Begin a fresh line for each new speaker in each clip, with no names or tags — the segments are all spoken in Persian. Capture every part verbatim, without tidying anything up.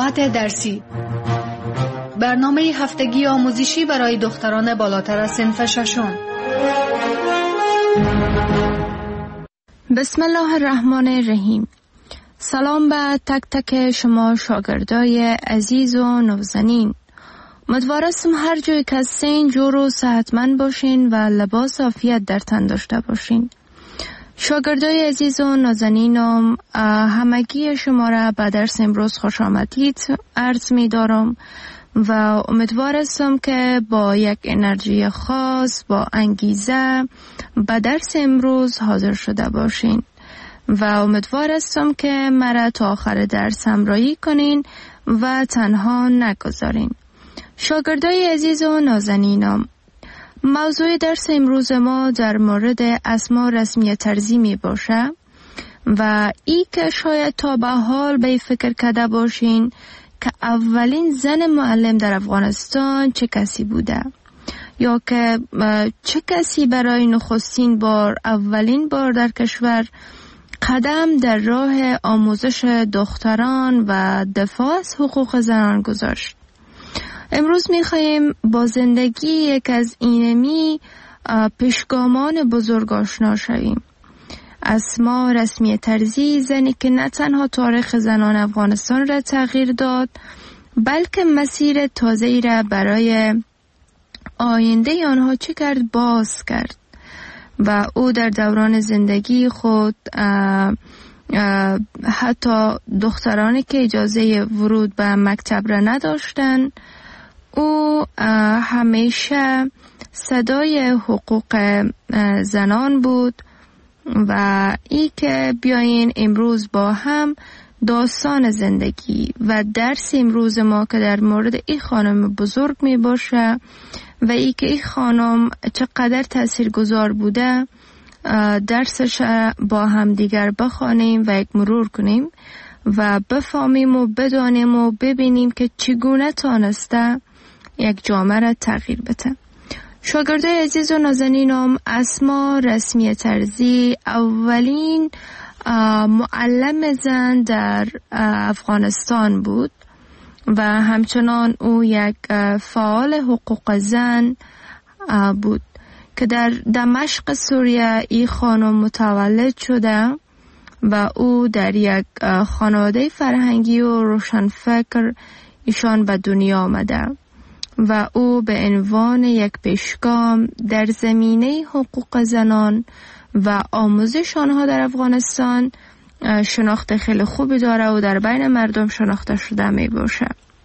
ساعت درسی، برنامه هفتگی آموزشی برای دختران بالاتر از صنف ششم.
بسم الله الرحمن الرحیم. سلام به تک تک شما شاگردای عزیز و نازنین. امیدوارم هر جایی که هستین جور و صحتمند باشین و لباس عافیت در تن داشته باشین. شاگردای عزیز و نازنینم، همگی شما را به درس امروز خوش آمدید عرض می دارم و امیدوارم که با یک انرژی خاص، با انگیزه به درس امروز حاضر شده باشین و امیدوارم که مرا تا آخر درس همراهی کنین و تنها نگذارین. شاگردای عزیز و نازنینم، موضوع درس امروز ما در مورد اسما رسمی طرزی می باشه و ای که شاید تا به حال به فکر کرده باشین که اولین زن معلم در افغانستان چه کسی بوده، یا که چه کسی برای نخستین بار اولین بار در کشور قدم در راه آموزش دختران و دفاع از حقوق زنان گذاشت. امروز می‌خوایم با زندگی یک از اینمی پیشگامان بزرگ آشنا شویم. اسما رسمی طرزی، زنی که نه تنها تاریخ زنان افغانستان را تغییر داد، بلکه مسیر تازه‌ای را برای آینده آنها چه کرد باز کرد و او در دوران زندگی خود اه اه حتی دخترانی که اجازه ورود به مکتب را نداشتند، او همیشه صدای حقوق زنان بود و ای که بیاین امروز با هم داستان زندگی و درس امروز ما که در مورد این خانم بزرگ می باشه و ای که این خانم چقدر تاثیرگذار بوده درسش با هم دیگر بخوانیم و یک مرور کنیم و بفهمیم و بدانیم و ببینیم که چگونه تانسته یک جامعه را تغییر بده. شاگردای عزیز و نازنینم، اسما رسمی طرزی اولین معلم زن در افغانستان بود و همچنان او یک فعال حقوق زن بود که در دمشق سوریه این خانم متولد شده و او در یک خانواده فرهنگی و روشنفکر ایشان به دنیا آمده و او به عنوان یک پیشگام در زمینه حقوق زنان و آموزش آنها در افغانستان شناخت خیلی خوبی داره و در بین مردم شناخته شده می باشه.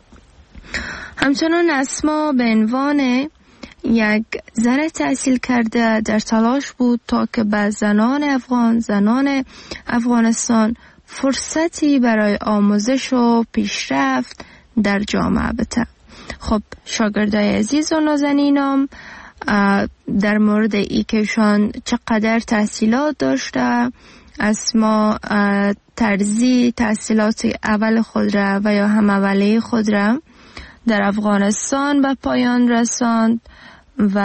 همچنان اسما به عنوان یک زن تحصیل کرده در تلاش بود تا که به زنان افغان، زنان افغانستان فرصتی برای آموزش و پیشرفت در جامعه بده. خب شاگردای عزیز و نازنینم، در مورد ای که شان چقدر تحصیلات داشته، اسما طرزی تحصیلات اول خود را و یا هم اولیه خود را در افغانستان به پایان رساند و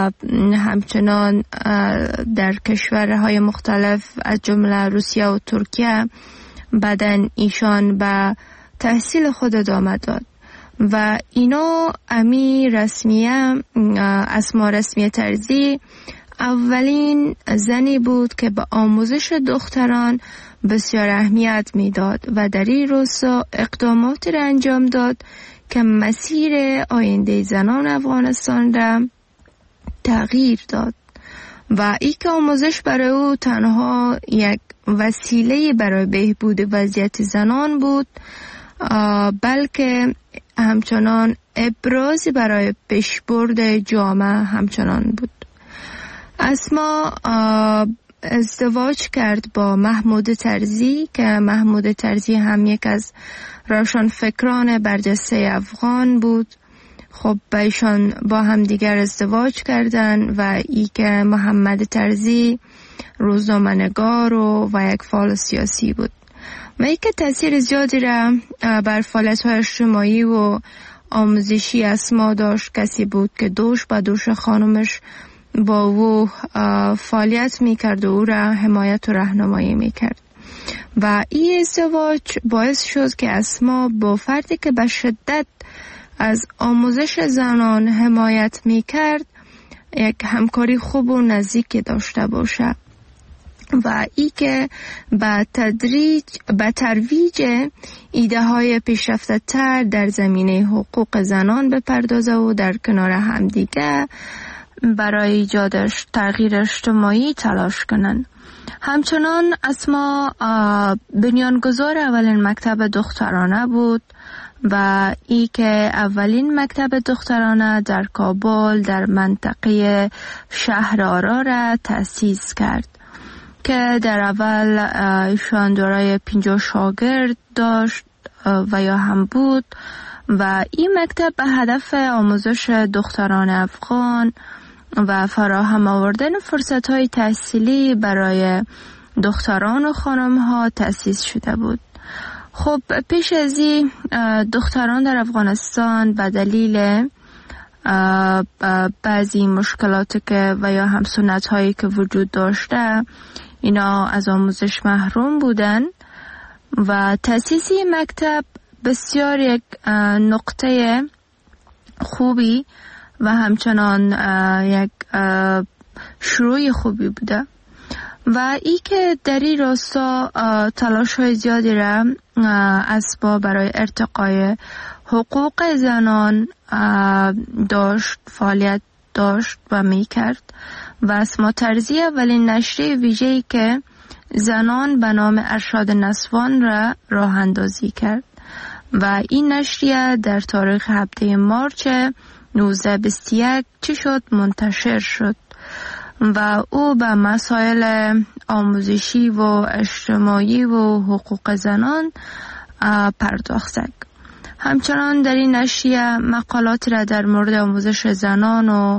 همچنان در کشورهای مختلف از جمله روسیه و ترکیه بعدن ایشان به تحصیل خود ادامه داد و اینا امی رسمیه اسما رسمی طرزی اولین زنی بود که به آموزش دختران بسیار اهمیت میداد و در این راستا اقداماتی را انجام داد که مسیر آینده زنان افغانستان را تغییر داد و ای که آموزش برای او تنها یک وسیله برای بهبود وضعیت زنان بود، بلکه همچنان ابرازی برای پیشبرد جامعه همچنان بود. اسما ازدواج کرد با محمود طرزی که محمود طرزی هم یک از روشنفکران برجسته افغان بود. خب با ایشان با هم دیگر ازدواج کردن و ای که محمد طرزی روزنامه‌نگار و, و یک فعال سیاسی بود و ای که تاثیر زیادی را بر فعالیت‌های اجتماعی و آموزشی اسما داشت. کسی بود که دوش با دوش خانمش با او فعالیت میکرد و او را حمایت و راهنمایی میکرد و این ازدواج باعث شد که اسما با فردی که به شدت از آموزش زنان حمایت می کرد یک همکاری خوب و نزدیک داشته باشه و ای که به تدریج به ترویج ایده های پیشرفته تر در زمینه حقوق زنان بپردازه و در کنار همدیگه برای ایجادش تغییر اجتماعی تلاش کنن. همچنان اسما بنیانگذار اولین مکتب دخترانه بود و ای که اولین مکتب دخترانه در کابل در منطقه شهر آرا را تأسیس کرد که در اول ایشان دارای پنجاه شاگرد داشت و یا هم بود و این مکتب به هدف آموزش دختران افغان و فراهم آوردن فرصت‌های تحصیلی برای دختران و خانم‌ها تأسیس شده بود. خب پیش از این دختران در افغانستان به دلیل بعضی مشکلاتی که و یا هم سنت‌هایی که وجود داشته اینا از آموزش محروم بودن و تأسیس مکتب بسیار یک نقطه خوبی و همچنان یک شروع خوبی بوده و ای که در این راستا تلاش های زیادی را اسباب برای ارتقای حقوق زنان داشت فعالیت داشت و می کرد و اسما ترزی اولین نشریه ویژه‌ای که زنان به نام ارشاد نسوان را راه اندازی کرد و این نشریه در تاریخ هفده مارچ نوزده بیست و یک چی شد منتشر شد و او به مسائل آموزشی و اجتماعی و حقوق زنان پرداخت. همچنان در این نشریه مقالات را در مورد آموزش زنان و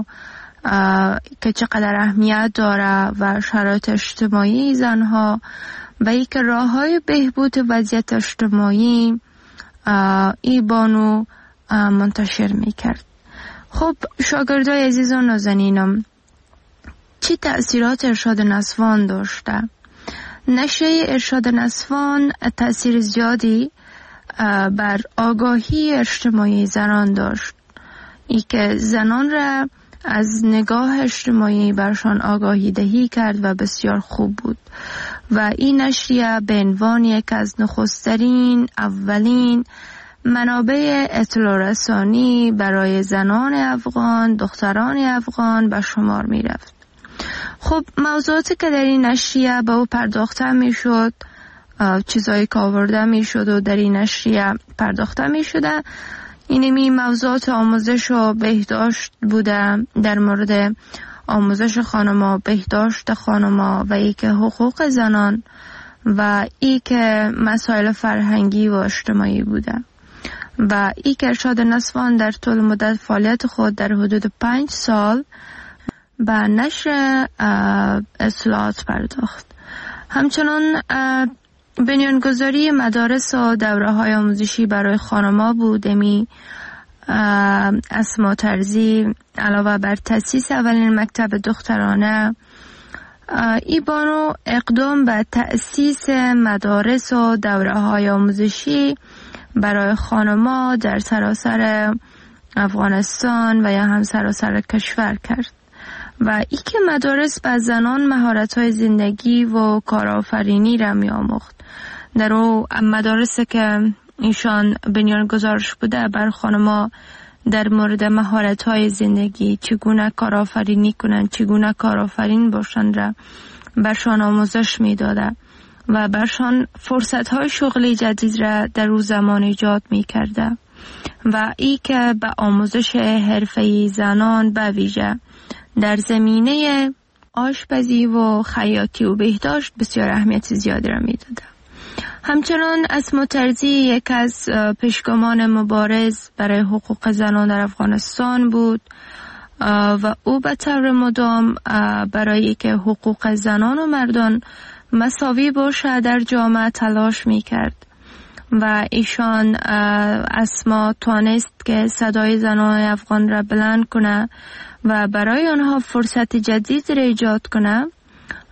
که چقدر اهمیت داره و شرایط اجتماعی زنها و ای که راه های بهبود وضعیت اجتماعی ای بانو منتشر می کرد. خب شاگردای عزیز و نازنینم، چی تأثیرات ارشاد نسوان داشته؟ نشریه ارشاد نسوان تأثیر زیادی بر آگاهی اجتماعی زنان داشت، ای که زنان را از نگاه اجتماعی برشان آگاهی دهی کرد و بسیار خوب بود و این نشریه به عنوان یک از نخسترین اولین منابع اطلاع رسانی برای زنان افغان، دختران افغان به شمار می رفت. خب موضوعاتی که در این نشریه به او پرداخته می شد، چیزایی که آورده می شد و در این نشریه پرداخته می شده، اینمی موضوعات آموزش و بهداشت بوده، در مورد آموزش خانما، بهداشت خانما و ای که حقوق زنان و ای که مسائل فرهنگی و اجتماعی بوده و ای که ارشاد نسوان در طول مدت فعالیت خود در حدود پنج سال به نشر اصلاحات پرداخت. همچنان بنیانگذاری مدارس و دوره های آموزشی برای خانم‌ها بود. امی اسما ترزی علاوه بر تأسیس اولین مکتب دخترانه، ای بانو اقدام به تأسیس مدارس و دوره های آموزشی برای خانم‌ها در سراسر افغانستان و یا هم سراسر کشور کرد و ای که مدارس به زنان مهارت‌های زندگی و کارآفرینی را می‌آموخت. در او مدارسی که ایشان بنیانگذارش بوده بر خانم‌ها در مورد مهارت‌های زندگی، چگونه کارآفرینی کنند، چگونه کارآفرین باشند را برشان آموزش می‌داده و برشان فرصت‌های شغلی جدید را در او زمان ایجاد می‌کرده و ای که به آموزش حرفه‌ای زنان به ویژه در زمینه آشپزی و خیاطی و بهداشت بسیار اهمیت زیادی را می‌داده. همچنان اسما ترزی یک از پیشگامان مبارز برای حقوق زنان در افغانستان بود و او به طور مدام برای که حقوق زنان و مردان مساوی باشه در جامعه تلاش می‌کرد و ایشان اسما توانست که صدای زنان افغان را بلند کنه و برای آنها فرصت جدید را ایجاد کنه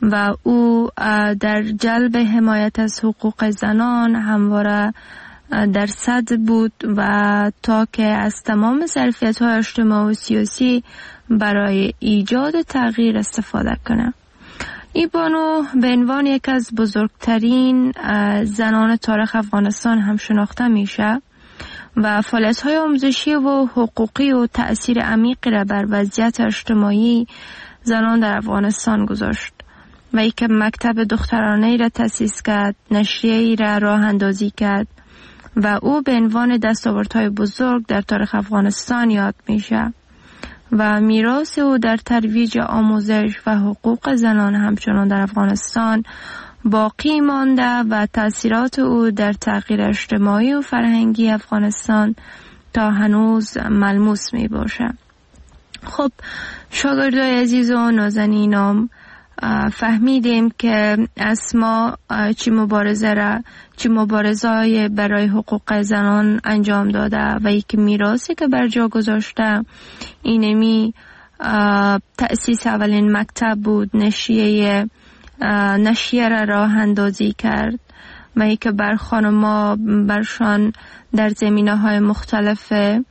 و او در جلب حمایت از حقوق زنان همواره در صدر بود و تا که از تمام ظرفیت‌های اجتماعی و سیاسی برای ایجاد تغییر استفاده کنه. ای بانو به عنوان یک از بزرگترین زنان تاریخ افغانستان هم شناخته میشه و فعالیت‌های آموزشی و حقوقی و تأثیر عمیقی را بر وضعیت اجتماعی زنان در افغانستان گذاشت و ای که مکتب دخترانه‌ای را تأسیس کرد، نشریه‌ای را راه اندازی کرد و او به عنوان دستاوردهای بزرگ در تاریخ افغانستان یاد میشه و میراث او در ترویج آموزش و حقوق زنان همچنان در افغانستان باقی مانده و تأثیرات او در تغییر اجتماعی و فرهنگی افغانستان تا هنوز ملموس می باشه. خب شاگردای عزیز و نازنینم، فهمیدیم که اسما چی مبارزه را چی مبارزه‌ای برای حقوق زنان انجام داده و یک میراثی که بر جا گذاشته اینمی تأسیس اولین مکتب بود، نشریه نشریه را راه اندازی کرد و یک بر خانما برشان در زمینه‌های مختلف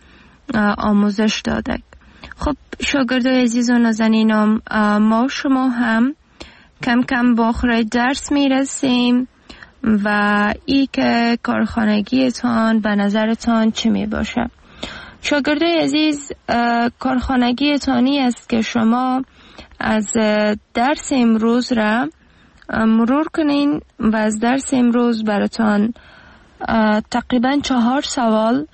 آموزش داده. خب شاگردای عزیز و نازنینم، ما شما هم کم کم با آخر درس میرسیم و ای که کارخانگیتان به نظرتان چی می باشه؟ شاگردای عزیز، کارخانگیتانی است که شما از درس امروز را مرور کنین و از درس امروز براتان تقریبا چهار سوال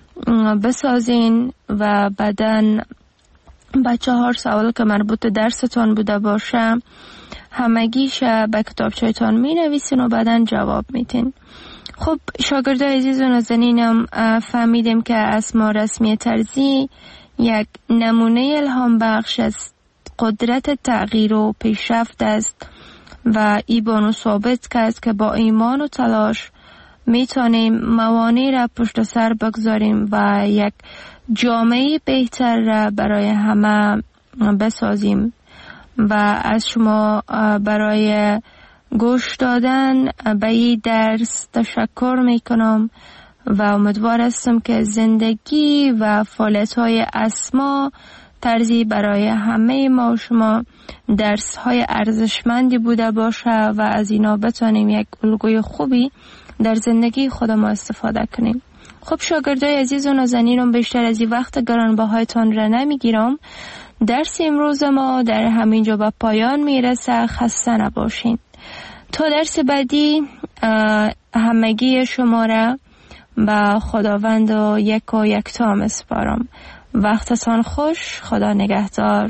بسازین و بعدن با چهار سوال که مربوط درستان بوده باشه همگیش به کتابچه‌تان می نویسین و بعدن جواب میتین. خب شاگردای عزیز و نازنینم، فهمیدیم که اسما رسمی طرزی یک نمونه الهام بخش از قدرت تغییر و پیشرفت است و ای بانو ثابت کرد که با ایمان و تلاش میتونیم موانع را پشت سر بگذاریم و یک جامعه بهتر را برای همه بسازیم و از شما برای گوش دادن به این درس تشکر میکنم و امیدوار هستم که زندگی و فعالیت‌های اسما طرزی برای همه ما و شما درس‌های ارزشمندی بوده باشه و از اینا بتونیم یک الگوی خوبی در زندگی خود ما استفاده کنیم. خب شاگردای عزیز و نازنینم، بیشتر از این وقت گرانبهایتان را نمیگیرم. درس امروز ما در همینجا به پایان میرسه. خسته نباشین. تا درس بعدی همگی شما را به خداوند و یک و یکتا میسپارم. وقتتان خوش. خدا نگهدار.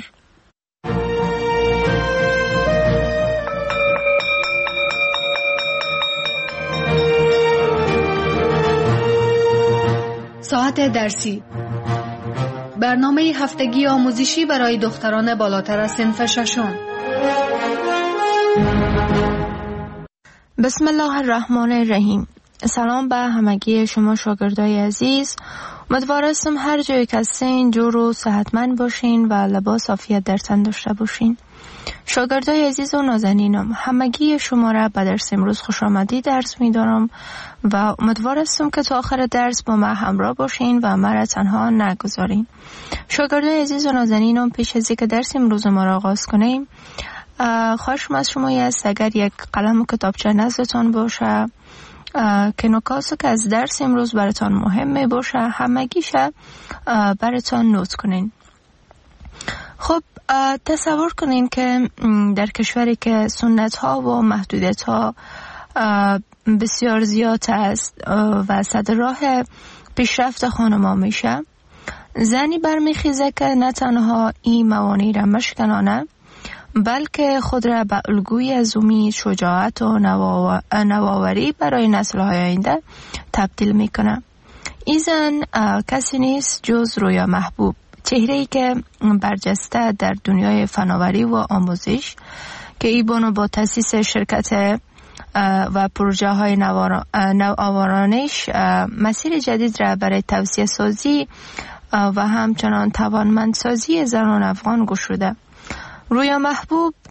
ساعت درسی، برنامه هفتگی آموزشی برای دختران بالاتر از صنف ششم.
بسم الله الرحمن الرحیم. سلام به همگی شما شاگردای عزیز. امیدوار هستم هر جایی که هستین جور و صحتمند باشین و لباس عافیت در تن داشته باشین. شاگردای عزیز و نازنینم، همگی شما را به درس امروز خوش آمدی درس می دارم و امیدوار هستم که تا آخر درس با ما همراه باشین و ما را تنها نگذارین. شاگردای عزیز و نازنینم، پیش از اینکه درس امروز ما را آغاز کنیم، خواهشم از شما است اگر یک قلم و کتابچه نزدتان باشه که نکاتی که از درس امروز براتان مهمه باشه همگیشه براتان نوت کنین. خب تصور کنین که در کشوری که سنت ها و محدودیت ها بسیار زیاد است و صدر راه پیشرفت خانما میشه، زنی برمیخیزه که نه تنها این موانع را مشکنانه بلکه خود را به الگوی از امید، شجاعت و نوآوری برای نسل‌های آینده تبدیل میکنه. این زن کسی نیست جز رویا محبوب، چهره‌ای که برجسته در دنیای فناوری و آموزش که ای بانو با تأسیس شرکت و پروژه های نوآورانش مسیر جدید را برای توسعه سازی و همچنان توانمندسازی زنان افغان گشوده. رویا محبوب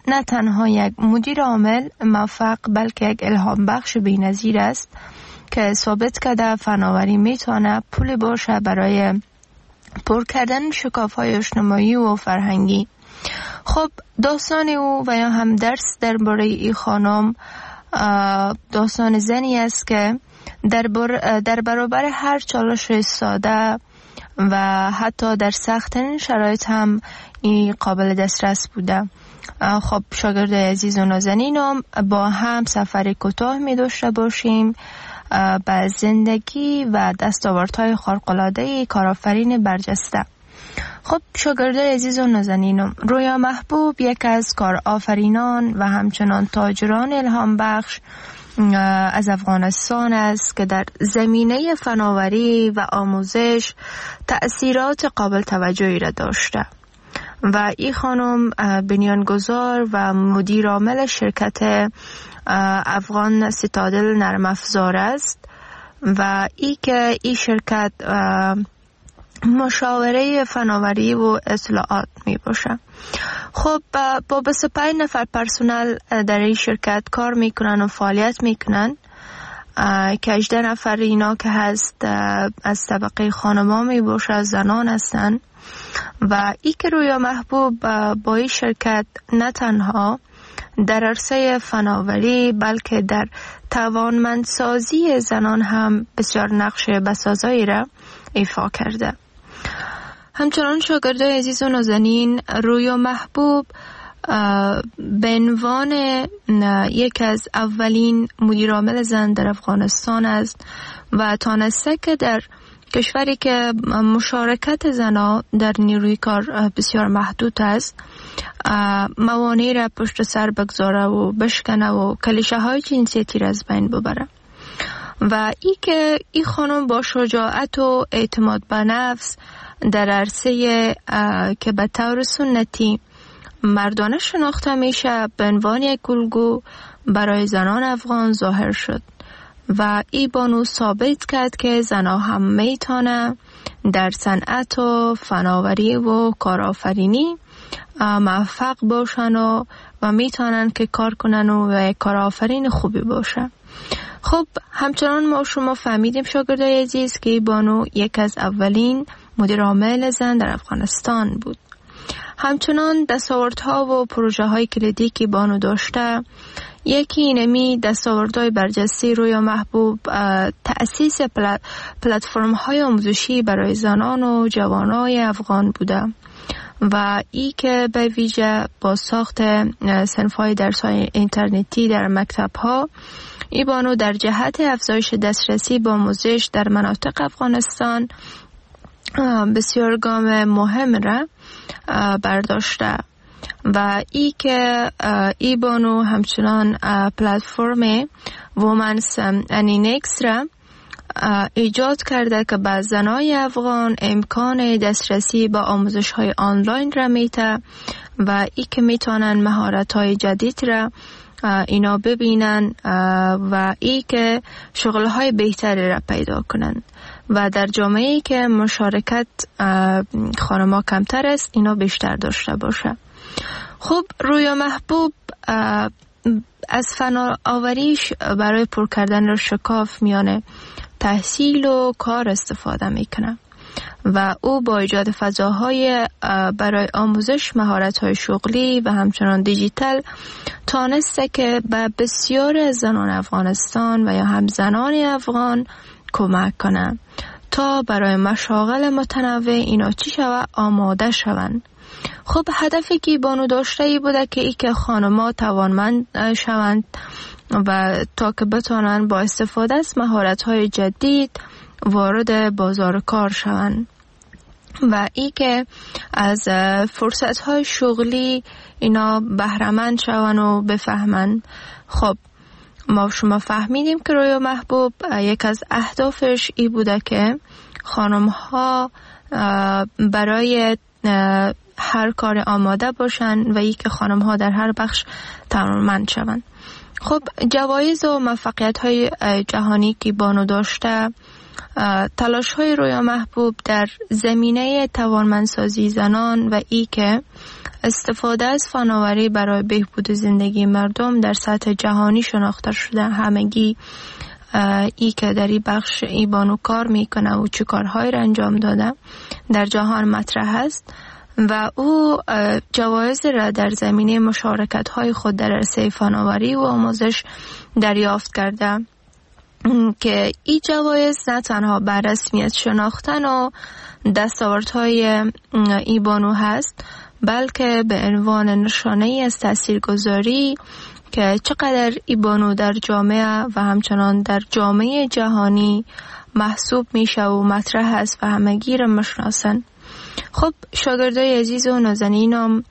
نه تنها یک مدیر عامل موفق بلکه یک الهام بخش بی‌نظیر است که ثابت کرده فناوری میتونه پول باشه برای پر کردن شکاف‌های اجتماعی و فرهنگی. خب داستان او و یا هم درس درباره این خانم داستان زنی است که در, بر در برابر هر چالش ساده و حتی در سخت‌ترین شرایط هم این قابل دسترس بوده. خب شاگرد عزیز و نازنینم، با هم سفر کوتاه می داشته باشیم به زندگی و دستاوردهای خارق‌العاده کارآفرین برجسته. خب شاگردای عزیز و نازنینم، رویا محبوب یک از کارآفرینان و همچنان تاجران الهام بخش از افغانستان است که در زمینه فناوری و آموزش تأثیرات قابل توجهی را داشته و این خانم بنیانگذار و مدیر عامل شرکت افغان سیتادل نرم افزار است و ای که این شرکت مشاوره فناوری و اطلاعات می باشه. خب با بیست و پنج نفر پرسنل در این شرکت کار میکنن و فعالیت میکنن که هجده نفر اینا که هست از طبقه خانما می باشه، زنان هستن و ای که رویا محبوب با این شرکت نه تنها در عرصه فناوری بلکه در توانمندسازی زنان هم بسیار نقش بسازایی را ایفا کرده. همچنان شاگردای عزیز و نازنین، رویا محبوب به عنوان یک از اولین مدیرعامل زن در افغانستان است و تانسته که در کشوری که مشارکت زنها در نیروی کار بسیار محدود است موانع را پشت سر بگذاره و بشکنه و کلیشه های جنسیتی را از بین ببره و ای که این خانم با شجاعت و اعتماد به نفس در عرصه که به طور سنتی مردانه شناخته میشه به عنوان یک الگو برای زنان افغان ظاهر شد و ای بانو ثابت کرد که زنها هم میتونه در صنعت و فناوری و کارآفرینی موفق باشن و, و میتونن که کار کنن و کارآفرین خوبی باشه. خب همچنان ما شما فهمیدیم شاگردای عزیز که ای بانو یک از اولین مدیر عامل زن در افغانستان بود. همچنان دستاوردها و پروژه های کلیدی که بانو داشته، یکی اینمی دستاوردهای برجسته رویا محبوب تأسیس پلتفرم های آموزشی برای زنان و جوانای افغان بوده و ای که به ویژه با ساخت صنف‌های درس‌های اینترنتی در مکتب‌ها ای بانو در جهت افزایش دسترسی به آموزش در مناطق افغانستان بسیار گام مهم را برداشته و ای که ای بانو همچنان پلتفرم وومنز انینکس را ایجاد کرده که به زنای افغان امکان دسترسی به آموزش های آنلاین را میته و ای که میتونن مهارت های جدید را اینا ببینن و ای که شغل های بهتری را پیدا کنن و در جامعه‌ای که مشارکت خانم‌ها کمتر است اینا بیشتر داشته باشه. خب رویا محبوب از فناوریش برای پر کردن شکاف میانه تحصیل و کار استفاده میکنه و او با ایجاد فضاهای برای آموزش مهارت‌های شغلی و همچنان دیجیتال تانسته که به بسیار از زنان افغانستان و یا هم زنان افغان کمک کنه تا برای مشاغل متنوع اینا چی شود آماده شوند. خب هدفی که بانو داشته ای بوده که ای که خانم‌ها توانمند شوند و تا که بتانن با استفاده از مهارت‌های جدید وارد بازار کار شوند و ای که از فرصت‌های شغلی اینا بهره‌مند شوند و بفهمند. خب ما شما فهمیدیم که رویا محبوب یک از اهدافش ای بوده که خانم‌ها برای هر کار آماده باشن و ای که خانم‌ها در هر بخش توانمند شوند. خب جوایز و موفقیت‌های جهانی که بانو داشته، تلاش‌های رویا محبوب در زمینه توانمندسازی زنان و ای که استفاده از فناوری برای بهبود زندگی مردم در سطح جهانی شناخته شده. همگی ای که در این بخش ای بانو کار میکنه و چه کارهایی را انجام داده در جهان مطرح است و او جوایز را در زمینه مشارکت های خود در عرصه فناوری و آموزش دریافت کرده که این جوایز نه تنها بر رسمیت شناختن و دستاوردهای ای بانو هست، بلکه به عنوان نشانه از تاثیرگذاری که چقدر ای بانو در جامعه و همچنان در جامعه جهانی محسوب میشه و مطرح است و همگی را میشناسن. خب شاگردای عزیز و نازنینم،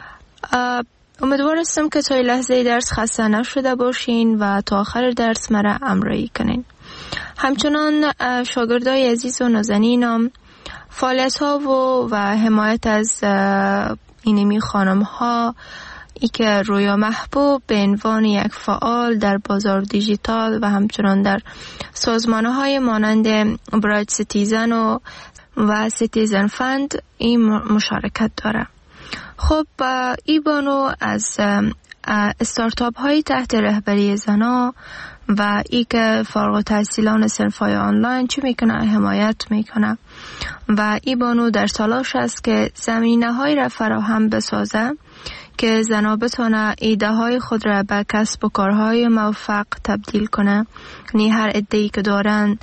امیدوار هستم که تا لحظه درس خسته نشده باشین و تا آخر درس مرا همراهی کنین. همچنان شاگردای عزیز و نازنینم، فعالیت ها و, و حمایت از اینمی خانم ها ای که رویا محبوب به عنوان یک فعال در بازار دیجیتال و همچنان در سازمان های مانند برایت سیتیزن و و سیتیزن فند این مشارکت داره. خب ای بانو از استارتاپ های تحت رهبری زنا و ای که فارغ التحصیلان صنف‌های آنلاین چی میکنه حمایت میکنه و ای بانو در تلاش است که زمینه های را فراهم بسازه که زنا بتونه ایده های خود را به کسب و کارهای موفق تبدیل کنه. یعنی هر ایده‌ای که دارن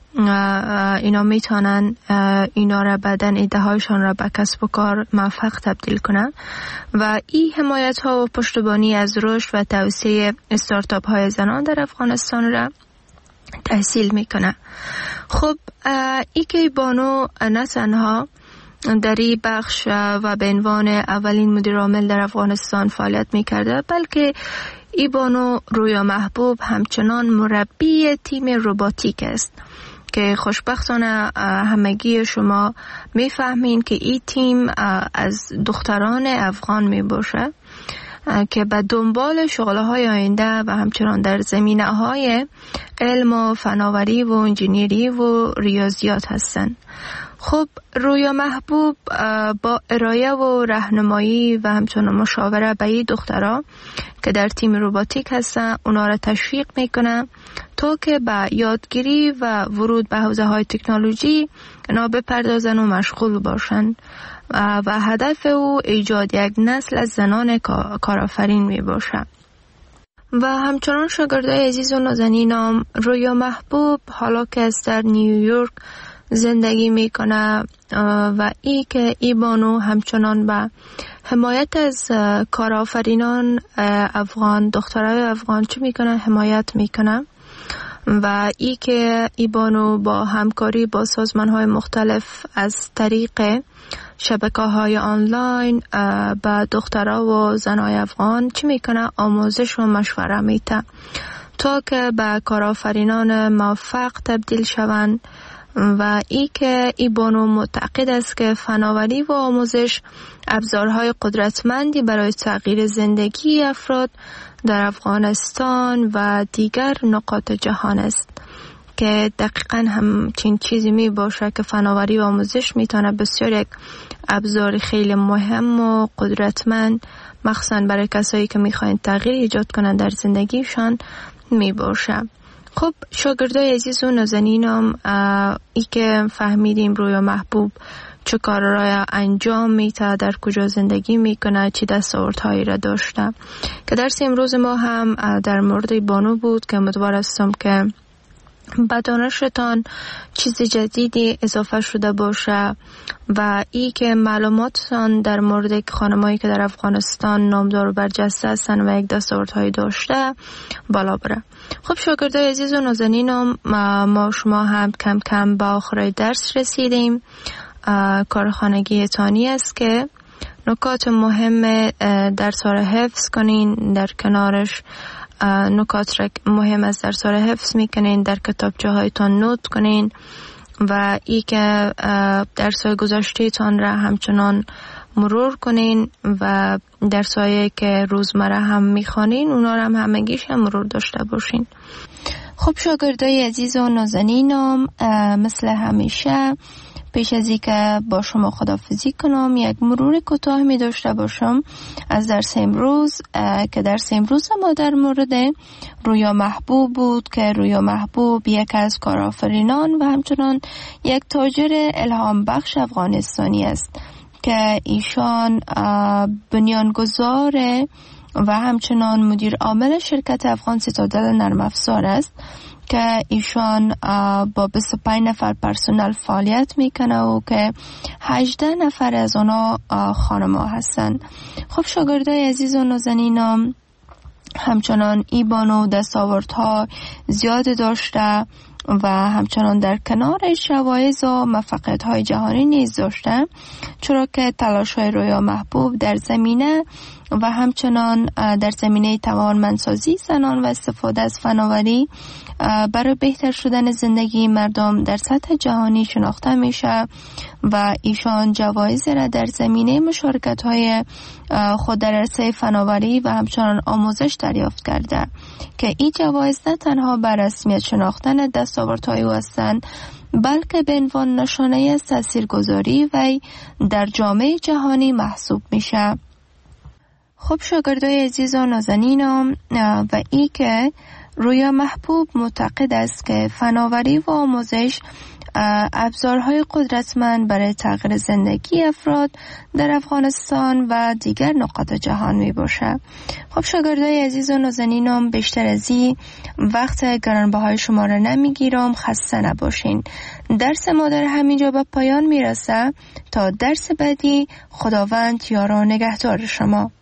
اینا میتونن اینا را بعدن ایده هایشان را به کسب و کار موفق تبدیل کنن و این حمایت ها و پشتیبانی از رشد و توسعه استارتاپ های زنان در افغانستان را تحصیل میکنه. خب ای که بانو نه تنها در این بخش و به عنوان اولین مدیر عامل در افغانستان فعالیت میکرده، بلکه ای بانو رویا محبوب همچنان مربی تیم روباتیک است که خوشبختانه همگی شما میفهمین که این تیم از دختران افغان می باشه که به دنبال شغل‌های آینده و همچنان در زمینه‌های علم و فناوری و انجینیری و ریاضیات هستند. خب رویا محبوب با ارائه و راهنمایی و همچنان مشاوره به این دخترها که در تیم روباتیک هستن اونا را تشویق میکنه تا که به یادگیری و ورود به حوزه های تکنولوژی اونا بپردازن و مشغول باشن و هدف او ایجاد یک نسل از زنان کارآفرین می باشه. و همچنان شاگردای عزیز و نازنینم، رویا محبوب حالا که از در نیویورک زندگی میکنه و ای که ای بانو همچنان به حمایت از کارآفرینان افغان، دخترای افغان چی میکنه؟ حمایت میکنه و ای که ای بانو با همکاری با سازمان های مختلف از طریق شبکه های آنلاین به دخترها و زنای افغان چی میکنه؟ آموزش و مشوره میده تا که به کارآفرینان موفق تبدیل شوند و ای که ای بانو معتقد است که فناوری و آموزش ابزارهای قدرتمندی برای تغییر زندگی افراد در افغانستان و دیگر نقاط جهان است که دقیقاً همچین چیزی می باشه که فناوری و آموزش میتونه بسیار یک ابزار خیلی مهم و قدرتمند مخصوصاً برای کسایی که میخواین تغییر ایجاد کنن در زندگیشان می باشه. خب شاگردای عزیز و نازنینم، ای که فهمیدیم رویا محبوب چه کار را انجام میده، در کجا زندگی میکنه، چی دستاوردهایی را داشته، که درس امروز ما هم در مورد بانو بود که امیدوار هستم که به دانشتان چیز جدیدی اضافه شده باشه و ای که معلوماتتان در مورد خانمایی که در افغانستان نامدار و برجسته هستن و یک دستاوردهایی داشته بالا بره. خب شاگردای عزیز و نازنینم، ما شما هم کم کم به آخر درس رسیدیم. کار خانگی تانی است که نکات مهم درس را حفظ کنین، در کنارش نکات را مهم از درس را حفظ میکنین، در کتابچه هایتان نوت کنین و ای که درس های گذشته تان را همچنان مرور کنین و درس هایی که روزمره هم میخوانین اونا را هم همگیش هم مرور داشته باشین. خب شاگردای عزیز و نازنینم، مثل همیشه پیش از اینکه با شما خداحافظی کنم یک مرور کوتاه می داشته باشم از درس امروز که درس امروز ما در مورد رویا محبوب بود که رویا محبوب یک از کارآفرینان و همچنان یک تاجر الهام بخش افغانستانی است که ایشان بنیانگذار و همچنان مدیر عامل شرکت افغان سیتادل نرم افزار است که ایشان با بیست و پنج نفر پرسنل فعالیت میکنه و که هجده نفر از آنها خانم‌ها هستند. خب شاگردای عزیز و نازنینم همچنان ای بانو دستاوردها زیاد داشته و همچنان در کنارش جوایز و موفقیت‌های جهانی نیز داشته، چرا که تلاش‌های رویا محبوب در زمینه و همچنان در زمینه توانمندسازی زنان و استفاده از فناوری برای بهتر شدن زندگی مردم در سطح جهانی شناخته میشه و ایشان جوایز را در زمینه مشارکت‌های خود در عرصه فناوری و همچنان آموزش دریافت کرده که این جوایز نه تنها بر رسمیت شناختن دستاوردهای او هستند بلکه به عنوان نشانه از تاثیرگذاری و در جامعه جهانی محسوب میشه. خب شاگردای عزیز و نازنینم و ای که رویا محبوب معتقد است که فناوری و آموزش ابزارهای قدرتمند برای تغییر زندگی افراد در افغانستان و دیگر نقاط جهان می باشه. خب شاگردای عزیز و نازنینم بیشتر از این وقت گرانبهای شما را نمیگیرم، خسته نباشین. درس ما در همینجا به پایان میرسه. تا درس بعدی خداوند یار و نگهدار شما.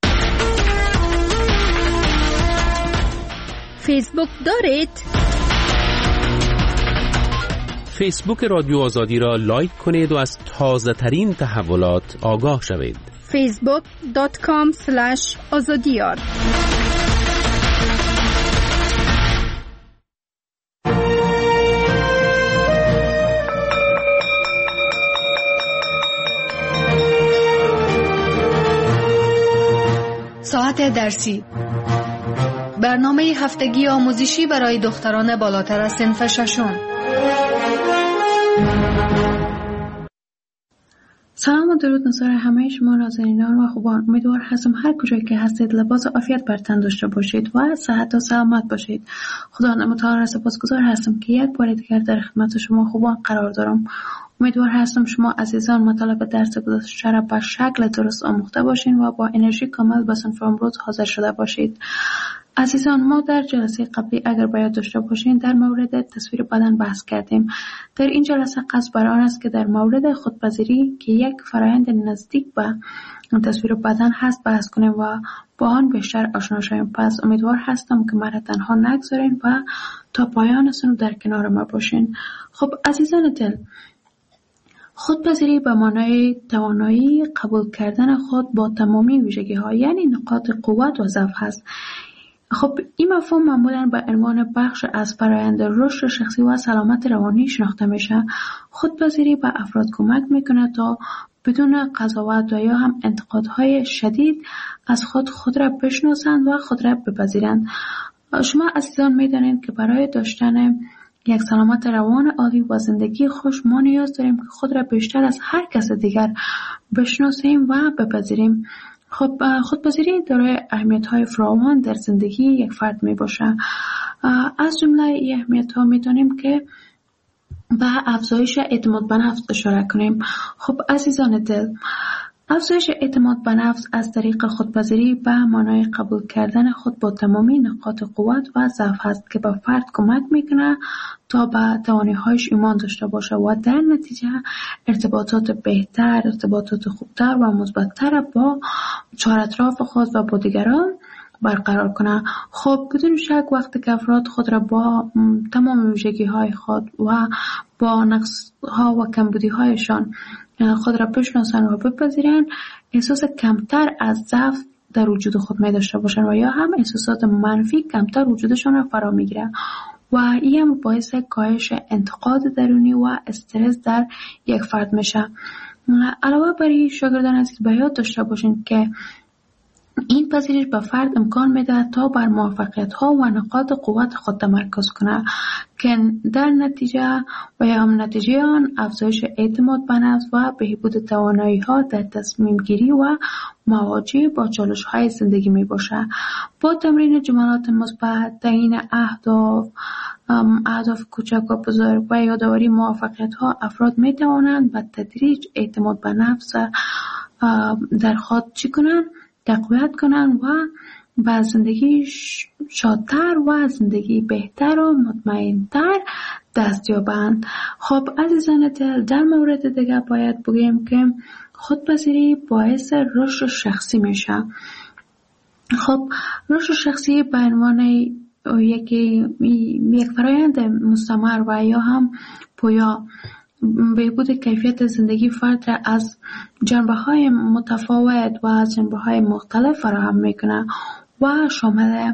فیسبوک دارید؟
فیسبوک رادیو آزادی را لایک کنید و از تازه ترین تحولات آگاه شوید.
فیسبوک دات کام اسلش آزادیار. ساعت درسی، برنامه هفتگی آموزشی برای دختران بالاتر از صنف ششم.
سلام و درود نصار همه شما نازنینان و خوبان. امیدوار هستم هر کجایی که هستید لباس عافیت بر تن داشته باشید و صحت و سلامت باشید. خدا متعال را سپاسگزار هستم که یک بار دیگر در خدمت شما خوبان قرار دارم. امیدوار هستم شما عزیزان مطالب درس گذشته را به شکل درست آموخته باشین و با انرژی کامل به صنف امروز حاضر شده باشید. عزیزان ما در جلسه قبلی اگر باید داشته باشین در مورد تصویر بدن بحث کردیم. در این جلسه قصد بر آن است که در مورد خودپذیری که یک فرآیند نزدیک به تصویر بدن هست بحث کنیم و با آن بیشتر آشنا شویم. پس امیدوار هستم که مرا تنها نگذارین و تا پایان سنو در کنار ما باشین. خب عزیزان دل، خودپذیری به معنای توانایی قبول کردن خود با تمامی ویژگی ها یعنی نقاط قوت و ضعف هست. خب این مفهوم معمولاً به عنوان بخش از فرآیند رشد شخصی و سلامت روانی شناخته میشه. خودپذیری به افراد کمک میکنه تا بدون قضاوت و یا هم انتقادهای شدید از خود خود را بشناسند و خود را بپذیرند. شما عزیزان میدانید که برای داشتن یک سلامت روان عالی و زندگی خوش ما نیاز داریم که خود را بیشتر از هر کس دیگر بشناسیم و بپذیریم. خب خودپذیری دارای اهمیت‌های فراوان در زندگی یک فرد میباشه. از جمله این اهمیت‌ها می‌دانیم که به افزایش اعتماد به نفس اشاره کنیم. خب عزیزان دل، افزایش اعتماد به نفس از طریق خودپذیری به معنای قبول کردن خود با تمامی نقاط قوت و ضعف است که به فرد کمک میکنه تا به توانایی‌هایش ایمان داشته باشه و در نتیجه ارتباطات بهتر، ارتباطات خوبتر و مثبت‌تر با چهار اطراف خود و با دیگران برقرار کنه. خب بدون شک وقتی که افراد خود را با تمام ویژگی‌های خود و با نقص‌ها و کمبودی‌هایشان خود را بشناسن و بپذیرن، احساس کمتر از ضعف در وجود خود می داشته باشن و یا هم احساسات منفی کمتر وجودشان را فرا میگیره و این هم باعث کاهش انتقاد درونی و استرس در یک فرد میشه. علاوه بر این شاگردان عزیز به یاد داشته باشین که این پذیرش به فرد امکان میده تا بر موفقیت‌ها و نقاط قوت خود تمرکز کنه که در نتیجه و یا هم نتیجه آن افزایش اعتماد به نفس و بهبود توانایی‌ها در تصمیم گیری و مواجهه با چالش‌های زندگی می باشه. با تمرین جملات مثبت، تعیین اهداف، اهداف کوچک و بزرگ و یادآوری موفقیت‌ها، افراد می توانند به تدریج اعتماد به نفس در خود چی کنند؟ تقویت کنن و به زندگی شادتر و زندگی بهتر و مطمئنتر دست یابند. خب عزیزان دل، در مورد دیگه باید بگیم که خودپذیری باعث رشد شخصی میشه. خب رشد شخصی به عنوان یکی یک فرآیند مستمر و یا هم پویا بهبود کیفیت زندگی فرد را از جنبه‌های متفاوت و از جنبه‌های مختلف فراهم می‌کنه و شامل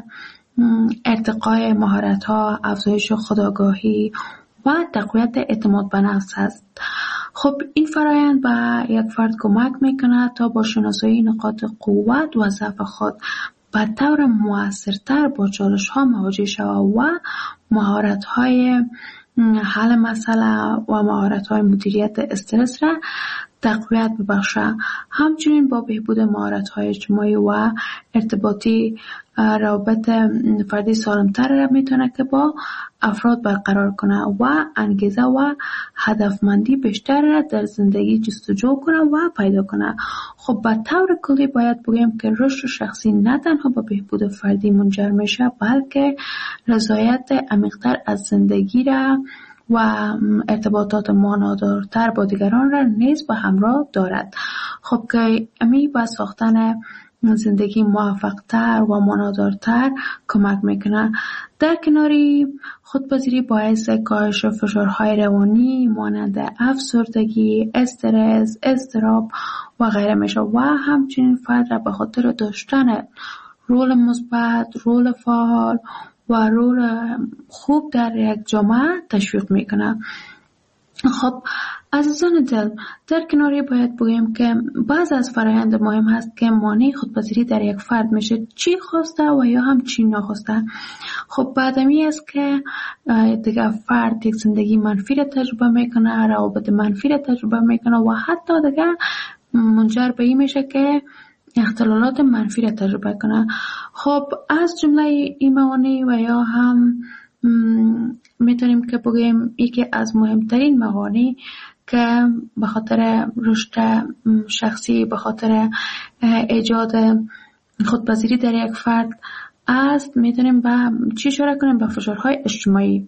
ارتقای مهارت‌ها، افزایش خودآگاهی و تقویت اعتماد به نفس است. خب این فرآیند به یک فرد کمک می‌کنه تا با شناسایی نقاط قوت و ضعف خود به طور مؤثرتر با چالش‌ها مواجه شود و مهارت‌های حل مسئله و مهارت‌های مدیریت استرس را تقویت ببخشه. همچنین با بهبود مهارت‌های اجتماعی و ارتباطی روابط فردی سالم‌تر را میتونه که با افراد برقرار کنه و انگیزه و هدفمندی بیشتر را در زندگی جستجو کنه و پیدا کنه. خب به طور کلی باید بگیم که رشد شخصی نه تنها به بهبود فردی منجر میشه، بلکه رضایت عمیق‌تر از زندگی را و ارتباطات معنادارتر با دیگران را نیز به همراه دارد. خب که امی به ساختن زندگی موفق‌تر و معنادارتر کمک میکنه. در کناری خودپذیری باعث کاهش فشارهای روانی مانند افسردگی، استرس، اضطراب و غیره میشه و همچنین فرد را به خاطر داشتن رول مثبت، رول فعال و رول خوب در یک جامعه تشویق میکنه. خب عزیزان دل، در کناری باید بگیم که بعض از فرآیند مهم هست که مانع خودپذیری در یک فرد میشه، چی خواسته و یا هم چی نخواسته. خب بعدمی است که دیگه فرد یک زندگی منفی را تجربه میکنه، روابط منفی را تجربه میکنه و حتی دیگه منجر به این میشه که اختلالات منفی را تجربه کنه. خب از جمله این موانع و یا هم میتونیم که بگیم یکی از مهمترین موانع که به خاطر رشد شخصی، به خاطر ایجاد خودپذیری در یک فرد است، میتونیم به چی اشاره کنیم؟ به فشارهای اجتماعی.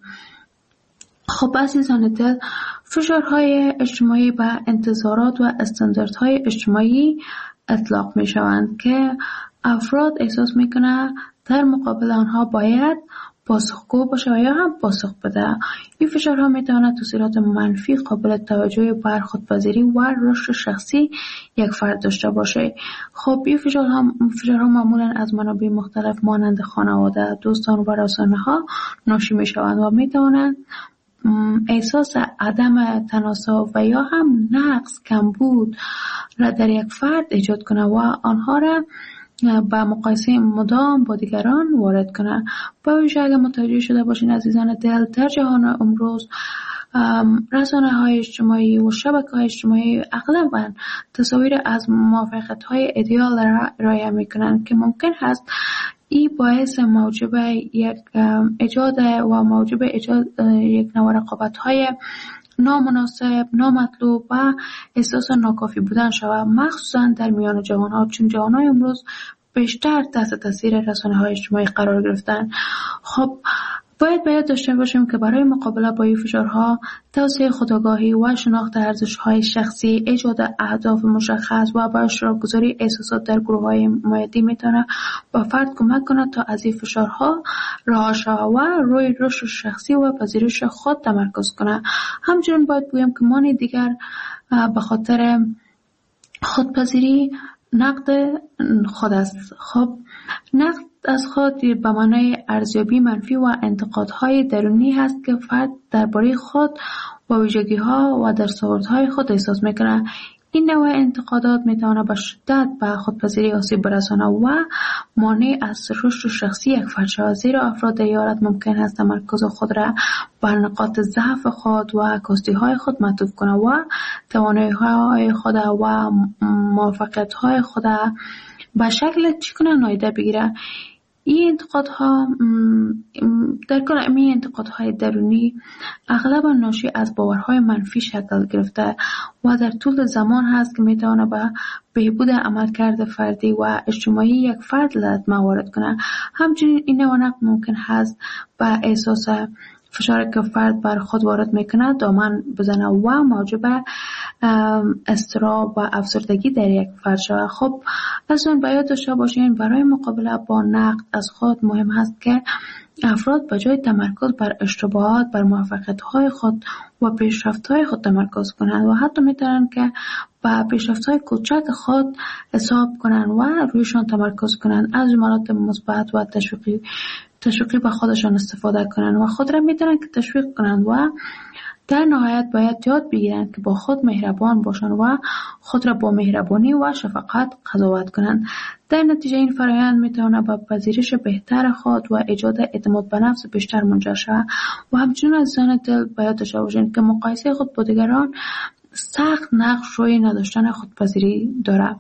خب عزیزان دل، فشارهای اجتماعی به انتظارات و استانداردهای اجتماعی اطلاق می شوند که افراد احساس می کنند در مقابل آنها باید پاسخگو باشه و یا هم پاسخ بده. این فشارها می تواند تاثیرات منفی قابل توجه بر خودپذیری و رشد شخصی یک فرد داشته باشه. خب این فشارها فشارها معمولا از منابع مختلف مانند خانواده، دوستان و رسانه ها ناشی می شوند و می توانند احساس عدم تناسب و یا هم نقص، کمبود را در یک فرد ایجاد کنه و آنها را با مقایسه مدام با دیگران وارد کنه. با ویژه اگر متوجه شده باشین عزیزان دل، در جهان امروز رسانه های اجتماعی و شبکه های اجتماعی اغلباً تصاویر از موفقیت های ایدئال را ارائه میکنند که ممکن است این باعث موجب یک ایجاد و موجب ایجاد یک نوع رقابت‌های نامناسب، نامطلوب و احساس ناکافی بودن شود، مخصوصا در میان جوان‌ها، چون جوان‌های امروز بیشتر تحت تاثیر رسانه‌های اجتماعی قرار گرفتن. خب باید باید داشته باشیم که برای مقابله با این فشارها توسعه خودآگاهی و شناخت ارزش‌های شخصی، ایجاد اهداف مشخص و با اشتراک گذاری احساسات در گروه‌های مایدی میتونه با فرد کمک کنه تا از این فشارها رها شود و روی رشد شخصی و پذیرش خود تمرکز کنه. همچنین باید بگم که مانع دیگر به خاطر خودپذیری نقد خود است. خب نقد از خود به معنای ارزیابی منفی و انتقادهای درونی هست که فرد درباره خود و ویژگی‌ها و دستاوردهای خود احساس میکنه. این نوع انتقادات میتواند به شدت به خودپذیری آسیب برساند و مانع از رشد شخصی یک فرد شود، زیرا افراد در این حالت ممکن است تمرکز خود را بر نقاط ضعف خود و کاستی‌های خود معطوف کنند و توانایی‌های خود و موفقیت‌های خود به شکل چگونه نادیده بگیرد. این انتقادها در کل این انتقادهای درونی اغلب ناشی از باورهای منفی شکل گرفته و در طول زمان هست که میتواند به بهبود عملکرد فردی و اجتماعی یک فرد لازمه وارد کنه. همچنین این نوع نقد ممکن هست به احساس فشاری که فرد بر خود وارد میکنه دامن بزنه و موجب اضطراب و افسردگی در یک فرد شود. خب اصلا باید داشته باشین برای مقابله با نقد از خود مهم هست که افراد به جای تمرکز بر اشتباهات بر موفقیت‌های خود و پیشرفت‌های خود تمرکز کنند و حتی میتونن که با پیشرفت‌های کوچک خود حساب کنند و رویشان تمرکز کنند، از جملات مثبت و تشویقی تشویقی به خودشان استفاده کنند و خود را میتونن که تشویق کنند و در نهایت باید یاد بگیرند که با خود مهربان باشند و خود را با مهربانی و شفقت قضاوت کنند. در نتیجه این فرآیند میتواند به پذیرش بهتر خود و ایجاد اعتماد به نفس بیشتر منجر شود و همچنین عزیزان دل باید داشته باشند که مقایسه خود با دیگران سخت نقش روی نداشتن خودپذیری دارد.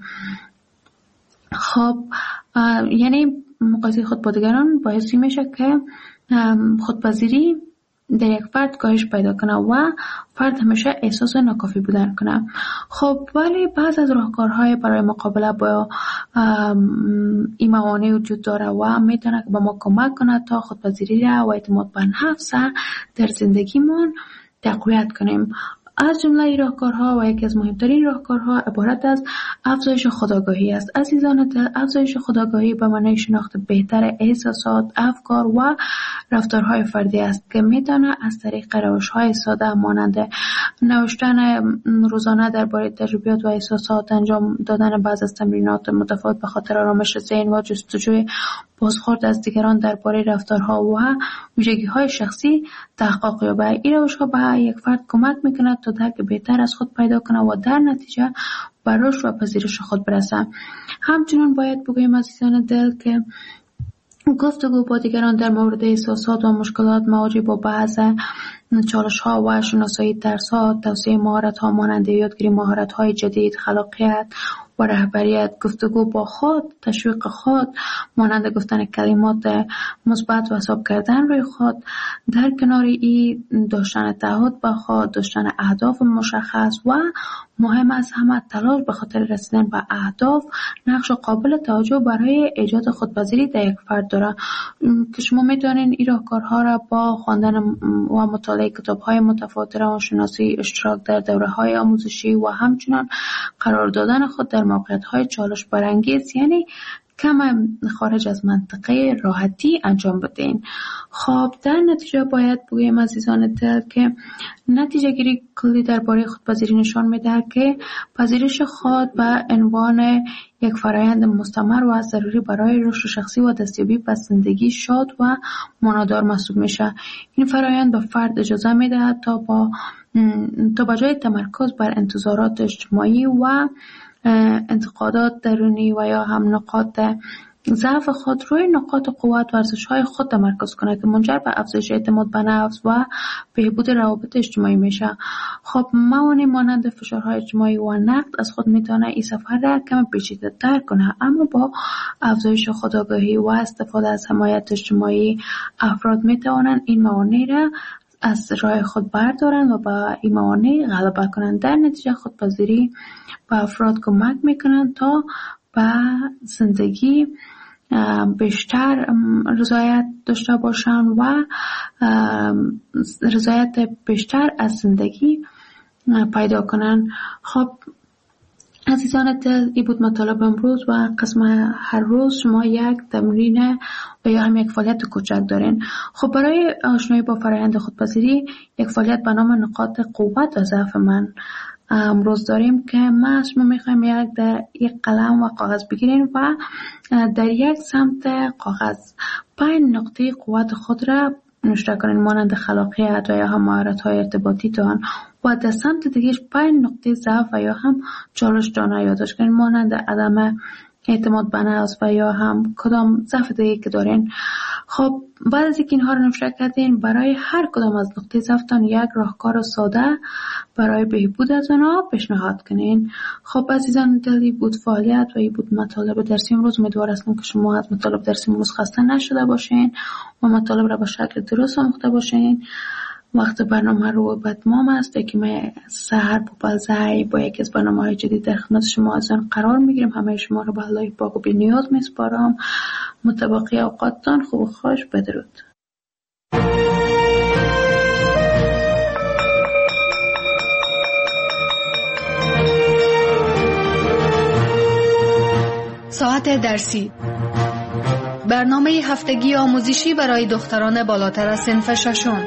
خب یعنی مقایسه خود با دیگران باعث میشه که خودپذیری در یک فرد کاهش پیدا کنه و فرد همیشه احساس ناکافی بودن کنه. خب ولی بعض از راهکارهای برای مقابله با این موانع وجود داره و میتونه که به ما کمک کنه تا خودپذیری را و اعتماد به نفس در زندگیمون تقویت کنیم. از جمله این راهکارها و یکی از مهمترین راهکارها عبارت از افزایش خودآگاهی است. عزیزان دل، افزایش خودآگاهی به معنای شناخت بهتر احساسات، افکار و رفتارهای فردی است که میتونه از طریق روش‌های ساده مانند نوشتن روزانه درباره تجربیات و احساسات، انجام دادن بعض از تمرینات متفاوت به خاطر آرامش ذهن و جستجوی بازخورد از دیگران درباره رفتارها و ویژگی‌های شخصی تحقق یابد. این روش‌ها به یک فرد کمک می‌کند تا درک بهتر از خود پیدا کنه و در نتیجه به رشد و پذیرش خود برسه. همچنین باید بگویم عزیزان دل که گفتگو با دیگران در مورد احساسات و مشکلات مواجه با بعض چالش‌ها و شناسایی ترس‌ها، توسعه مهارت‌ها مانند یادگیری مهارت‌های جدید، خلاقیت و رهبریت، گفتگو با خود، تشویق خود مانند گفتن کلمات مثبت و حساب کردن روی خود، در کنار این داشتن تعهد با خود، داشتن اهداف مشخص و مهم از همه تلاش به خاطر رسیدن به اهداف نقش قابل توجه برای ایجاد خودپذیری در یک فرد داره که شما میتونین این راهکارها را با خواندن و مطالعه کتاب‌های متفاوت روانشناسی، اشتراک در دوره‌های آموزشی و همچنین قرار دادن خود در موقعیت‌های چالش برانگیز یعنی کم خارج از منطقه راحتی انجام بدین. خب در نتیجه باید بگویم عزیزان دل که نتیجه گیری کلی درباره خودپذیری نشان میده که پذیرش خود به عنوان یک فرآیند مستمر و ضروری برای رشد شخصی و دستیابی به زندگی شاد و معنادار محسوب میشه. این فرآیند به فرد اجازه میده تا با تا به جای تمرکز بر انتظارات اجتماعی و انتقادات درونی و یا هم نقاط ضعف خود روی نقاط قوت و ارزش‌های خود تمرکز کنه که منجر به افزایش اعتماد به نفس و بهبود روابط اجتماعی میشه. خب موانع مانند فشارهای اجتماعی و نقد از خود میتونه این سفر را کم پیچیده‌تر کنه، اما با افزایش خودآگاهی و استفاده از حمایت اجتماعی افراد میتوانند این موانع را از راه خود بردارن و با این موانع غلبه کنند. در نتیجه خودپذیری به افراد کمک میکنند تا به زندگی بیشتر رضایت داشته باشند و رضایت بیشتر از زندگی پیدا کنند. خب عزیزان دل، این بود مطالب امروز و قسم هر روز شما یک تمرین و یا هم یک فعالیت کوچک دارین. خب برای آشنایی با فرآیند خودپذیری یک فعالیت به نام نقاط قوت و ضعف من امروز داریم که ما از شما میخوایم یک در یک قلم و کاغذ بگیرین و در یک سمت کاغذ پنج نقطه قوت خود را نوشته کنین مانند خلاقیت و یا هم مهارت‌های ارتباطی تان و در سمت دیگهش پنج نقطه ضعف و یا هم چالش دانه یادداشت کنین، مانند عدم اعتماد به نفس و یا هم کدام ضعف دیگه که دارین. خب بعد از اینکه اینها رو نوشته کردین، برای هر کدام از نقطه ضعفتان یک راهکار ساده برای بهبود از آنها پیشنهاد کنین. خب عزیزان دلی بود فعالیت و این بود مطالب درسی امروز. امیدوار هستم که شما از مطالب درسی امروز خسته نشده باشین و مطالب را به شکل درست آموخته باشین. وقت برنامه رو به اتمام است که من سحر بوپلزای با یکی از برنامه‌های جدید در خدمت شما عزیزان قرار میگیریم. همه شما رو به الله پاک و بی نیاز میسپارم. متبقی اوقاتتان خوب و خوش. بدرود.
ساعت درسی، برنامه هفتگی آموزشی برای دختران بالاتر از صنف ششم.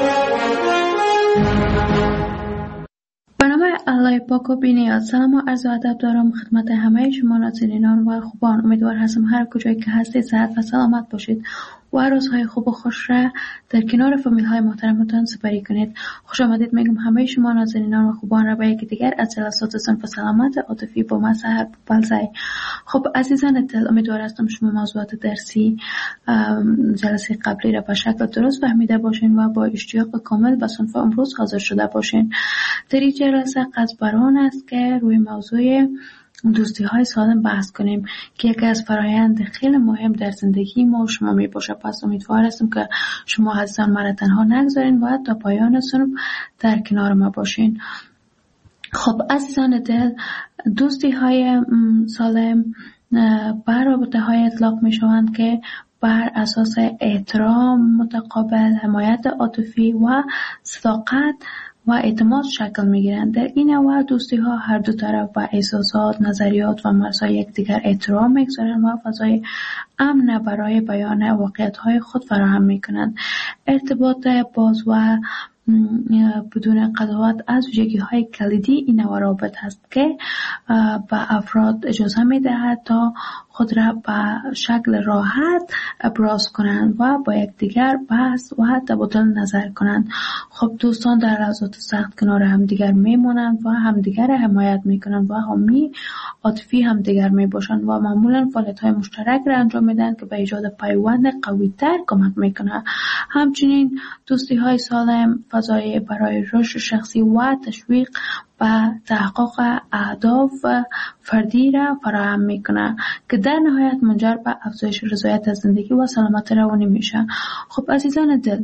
برنامه الله پاک و بی‌نیاز. سلام و عرض ادب دارم خدمت همه شما ناظرینان و خوبان. امیدوار هستم هر کجایی که هستید صحت و سلامت باشید و روزهای خوب و خوش را در کنار فامیل های محترمتان سپری کنید. خوش آمدید میگم همه شما ناظرینان و خوبان را به یکی دیگر از جلسات صنف سلامت عاطفی با من سحر بوپلزای. خب عزیزان دل، امیدوار هستم شما موضوعات درسی جلسه قبلی را به شکل درست فهمیده باشین و با اشتیاق کامل به صنف امروز حاضر شده باشین. در این جلسه قصد بر آن است که روی موضوع دوستی های سالم بحث کنیم که یکی از فرایند خیلی مهم در زندگی ما و شما می باشه. پس امیدوار هستم که شما عزیزان مرا تنها نگذارین و تا پایان صنف در کنار ما باشین. خب عزیزان دل، دوستی های سالم بر رابطه های اطلاق می شوند که بر اساس احترام متقابل، حمایت عاطفی و صداقت و اعتماد شکل میگیرند. در این نوع دوستی ها هر دو طرف با احساسات، نظریات و مرزهای یکدیگر احترام میگذارند و فضای امن برای بیان واقعیت های خود فراهم میکنند. ارتباط باز و بدون قضاوت از ویژگی های کلیدی این نوع روابط هست که به افراد اجازه میدهد تا خود را به شکل راحت ابراز کنند و با یکدیگر بحث و تبادل نظر کنند. خب دوستان در لحظات سخت کنار همدیگر میمانند و همدیگر را حمایت میکنند و حامی عاطفی همدیگر میباشند و معمولا فعالیت‌های مشترک را انجام میدن که به ایجاد پیوند قوی‌تر کمک میکنه. همچنین دوستی های سالم فضای برای رشد شخصی و تشویق و تحقق اهداف فردی را فراهم میکنه که در نهایت منجر به افزایش رضایت از زندگی و سلامت روانی میشه. خب عزیزان دل،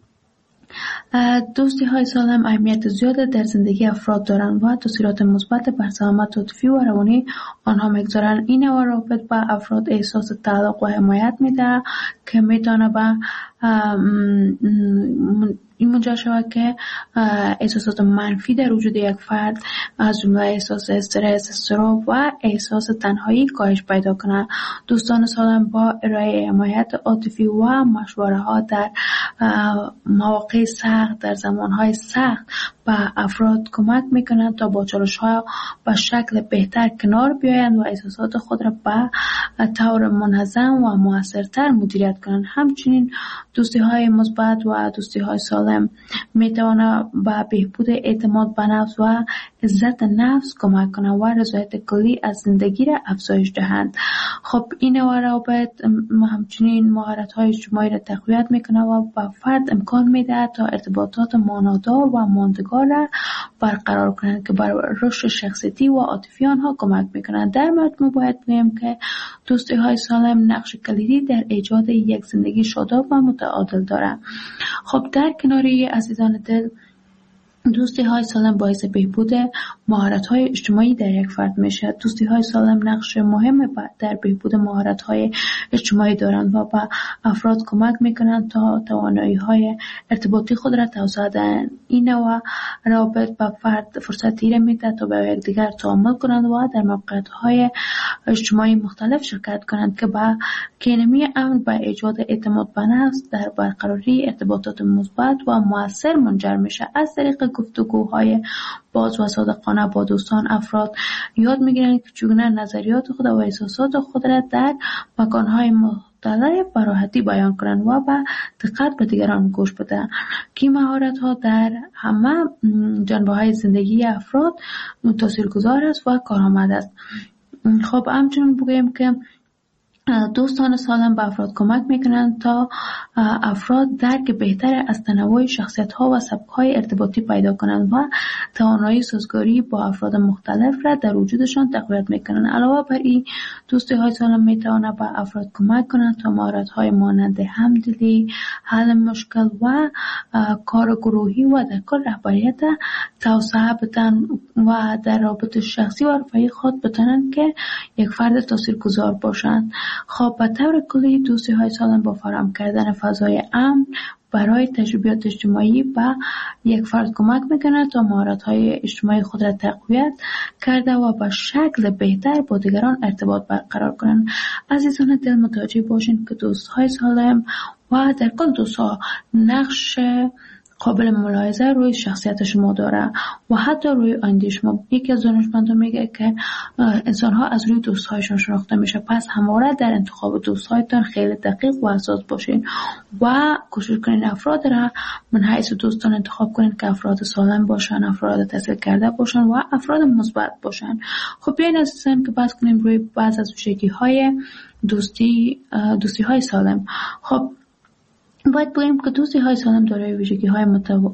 دوستی های سالم اهمیت زیاد در زندگی افراد دارند و تاثیرات مثبت بر سلامت عاطفی و روانی آنها میگذارند. این نوع روابط به افراد احساس تعلق و حمایت میده که میتونه به این منجر شود که احساسات منفی در وجود یک فرد از جمله احساس استرس، اضطراب و احساس تنهایی کاهش پیدا کنند. دوستان سالم با ارائه حمایت عاطفی و مشوره ها در مواقع سخت، در زمانهای سخت به افراد کمک میکنند تا با چالش ها به شکل بهتر کنار بیایند و احساسات خود را به طور منظم و موثرتر مدیریت کنند. همچنین دوستی های مثبت و دوستی های سالم میتواند به بهبود اعتماد به نفس و عزت نفس کمک کنند و رضایت کلی از زندگی را افزایش دهند. خب این نوع روابط همچنین مهارت های اجتماعی را تقویت میکنه و به فرد امکان میده تا ارتباطات معنادار و ماندگار را برقرار کنند که بر رشد شخصیتی و عاطفی آنها کمک میکنند. در مجموع باید بگویم که دوستی های سالم نقش کلیدی در ایجاد یک زندگی شاداب و متعادل دارند. خب در کناری عزیزان دل، دوستی های سالم باعث بهبود مهارت های اجتماعی در یک فرد میشه. دوستی های سالم نقش مهم در بهبود مهارت های اجتماعی دارند و به افراد کمک میکنند تا توانایی های ارتباطی خود را توسعه دهند. این نوع روابط به فرد فرصتی را میده تا به یکدیگر تعامل کنند و در موقعیت های اجتماعی مختلف شرکت کنند که با کینمی امن به ایجاد اعتماد به نفس در برقراری ارتباطات مثبت و مؤثر منجر میشه. از طریق گفتگوهای باز و صادقانه با دوستان افراد یاد میگیرند که چگونه نظریات خود و احساسات خود را در مکانهای مختلف به راحتی بیان کنند و با دقت به دیگران گوش بدهند که مهارت ها در همه جنبه های زندگی افراد تاثیرگذار است و کارآمد است. خب همچنین بگویم که دوستان سالم به افراد کمک میکنند تا افراد درک بهتر از تنوع شخصیت ها و سبک های ارتباطی پیدا کنند و توانایی سازگاری با افراد مختلف را در وجودشان تقویت میکنند. علاوه بر این دوستی های سالم میتواند به افراد کمک کنند تا مهارت های مانند همدلی، حل مشکل و کار گروهی و در کل رهبریت توسعه بدن و در رابطه شخصی و رفاهی خود بتوانند که یک فرد تاثیرگذار باشند. خب به طور کلی دوستی های سالم با فراهم کردن فضای امن برای تجربیات اجتماعی به یک فرد کمک میکنه تا مهارت های اجتماعی خود را تقویت کرده و به شکل بهتر با دیگران ارتباط برقرار کنند. عزیزان دل متوجه باشین که دوست های سالم و در کل دوست ها نقش قابل ملاحظه روی شخصیت شما داره و حتی روی آینده شما. یکی از دانشمندان میگه که انسان ها از روی دوست هایشان شناخته میشه، پس همواره در انتخاب دوست هایتان خیلی دقیق و حساس باشین و کوشش کنین افراد را من حیث دوستان انتخاب کنین که افراد سالم باشن، افراد تحصیل کرده باشن و افراد مثبت باشن. خب بیاین عزیزان که بحث کنیم روی بعض از ویژگی های دوستی دوستی های سالم. خب باید بگیم که دوستی های سالم دارای ویژگی های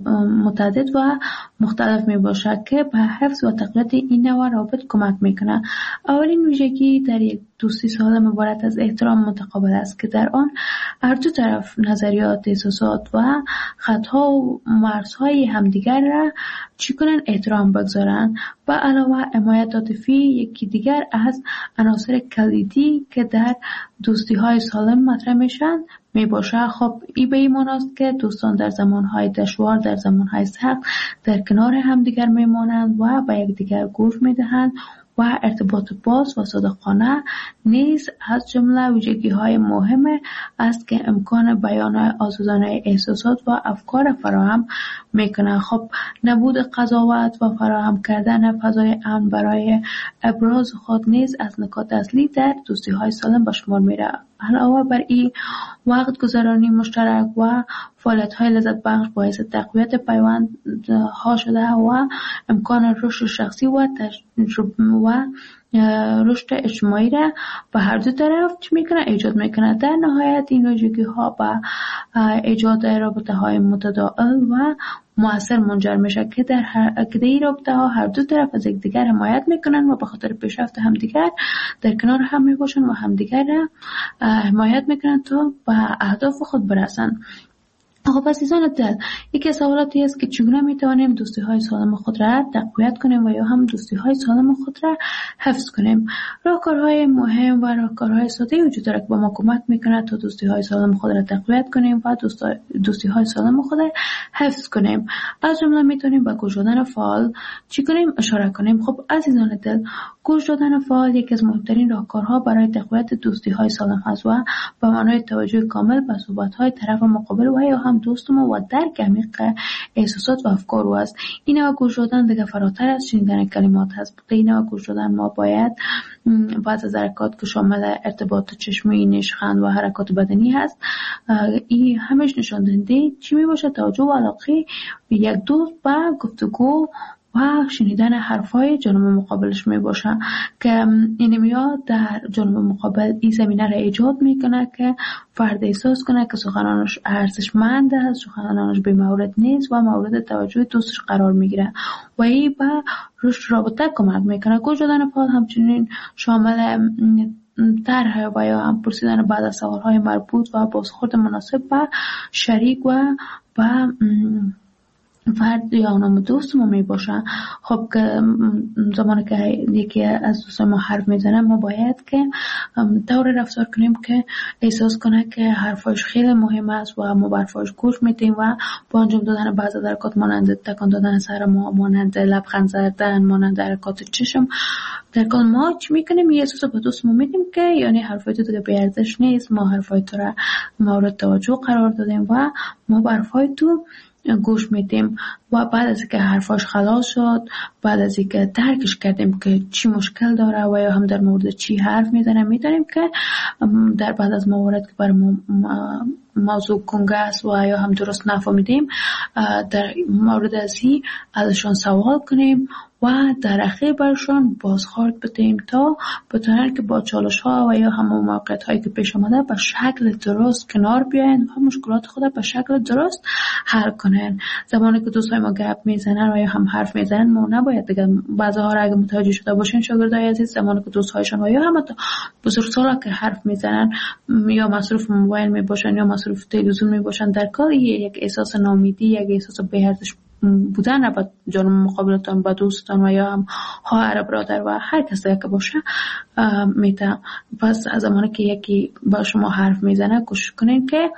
متعدد و مختلف می باشد که به حفظ و تقویت این نوع روابط کمک میکنه. اولین ویژگی در یک دوستی سالم عبارت از احترام متقابل است که در آن هر دو طرف نظریات، احساسات و خطها و مرزهای همدیگر را چی کنن احترام بگذارن. و علاوه حمایت عاطفی یکی دیگر از عناصر کلیدی که در دوستی های سالم مطرح میشن می باشه. خب این به این معناست که دوستان در زمانهای دشوار، در زمانهای سخت در کنار همدیگر میمانند و به یکدیگر گوش میدهند و ارتباط باز و صادقانه نیز از جمله ویژگی‌های مهم است که امکان بیان آزادانه احساسات و افکار فراهم میکنه. خب نبود قضاوت و فراهم کردن فضای امن برای ابراز خود نیز از نکات اصلی در دوستی‌های سالم به شمار میره. علاوه بر این وقت گذرانی مشترک و فعالیت‌های لذت بخش باعث تقویت پیوندها شده و امکان رشد شخصی و تجربه و رشد اجتماعی را به هر دو طرف چی میکنه ایجاد میکنه. در نهایت این ویژگی‌ها به ایجاد رابطه‌های متداول و مؤثر منجر میشه که در هر که این رابطه ها هر دو طرف از یکدیگر حمایت میکنن و به خاطر پیشرفت همدیگر در کنار هم میباشن و همدیگر را حمایت میکنن تا به اهداف خود برسن. خب عزیزان دل، یکی از سوالاتی است که چگونه میتوانیم دوستی های سالم خود را تقویت کنیم و یا هم دوستی های سالم خود را حفظ کنیم. راهکارهای مهم و راهکارهای ساده وجود دارد که با ما کمک میکنه تا دوستی های سالم خود را تقویت کنیم و دوستی های سالم خود را حفظ کنیم. از جمله میتونیم به گوش دادن فعال چی کنیم اشاره کنیم. خب عزیزان دل، گوش دادن فعال یکی از مهمترین راهکارها برای تقویت دوستی های سالم است و به معنای توجه کامل به صحبت های طرف مقابل و یا هم دوست ما و درک عمیق احساسات و افکار او است. این نوع گوش دادن دیگه فراتر از شنیدن کلمات است. این نوع گوش دادن ما باید بعض از حرکات که شامل ارتباط چشمی، نشخند و حرکات بدنی هست، این همش نشان دهنده چی می باشه؟ توجه و علاقه یک دوست به گفتگو و شنیدن حرفای جانب مقابلش می باشه که این میاد در جانب مقابل این زمینه را ایجاد میکنه که فرد احساس کنه که سخنانش ارزشمند است، سخنانش بی مورد نیست و مورد توجه دوستش قرار میگیره و این به رشد رابطه کمک میکنه. گوش دادن فعال همچنین شامل طرح و یا هم پرسیدن بعد از سوالهای مربوط و بازخورد مناسب به شریک و به فرد یا نام دوست ما می باشه. خب که زمانی که یکی از دوستان ما حرف میزنه ما باید که طور رفتار کنیم که احساس کنه که حرفاش خیلی مهم است و ما حرفاش گوش میدیم و با انجام دادن بعض از حرکات مانند تکان دادن سر ما، مانند لبخند زدن، مانند حرکات چشم، در کل ما چی میکنیم؟ یه احساس به دوست ما میدیم که یعنی حرفای تو دیگه بی ارزش نیست، ما حرفای تو را مورد توجه قرار دادیم و ما حرفای تو گوش میدیم و بعد از اینکه حرفاش خلاص شد، بعد از اینکه درکش کردیم که چی مشکل داره و یا هم در مورد چی حرف میزنه، میدونیم که در بعد از موارد که بر موضوع کنگه است و یا هم درست نفهمیدیم، در مورد ازی ازشان سوال کنیم و در اخیر برشان بازخورد بدیم تا بتونن که با چالش ها و یا همون موقعیت هایی که پیش آمده به شکل درست کنار بیاین و مشکلات خود به شکل درست حل کنن. زمانی که دوستای ما گپ میزنن و یا هم حرف میزنن، ما نباید دیگه بعضی ها را اگه متوجه شده باشین شاگردای عزیز، زمانی که دوستایشان و یا هم بزرگسالا که حرف میزنن یا مصروف موبایل میباشن یا مصروف تلویزیون میباشن، در کار یک احساس ناامیدی، یک احساس بی‌ارزش بودن را با جانب مقابلتان، با دوستان و یا هم خواهر برادر و هر کسی که باشه میته. پس از زمانی که یکی با شما حرف میزنه گوش کنین که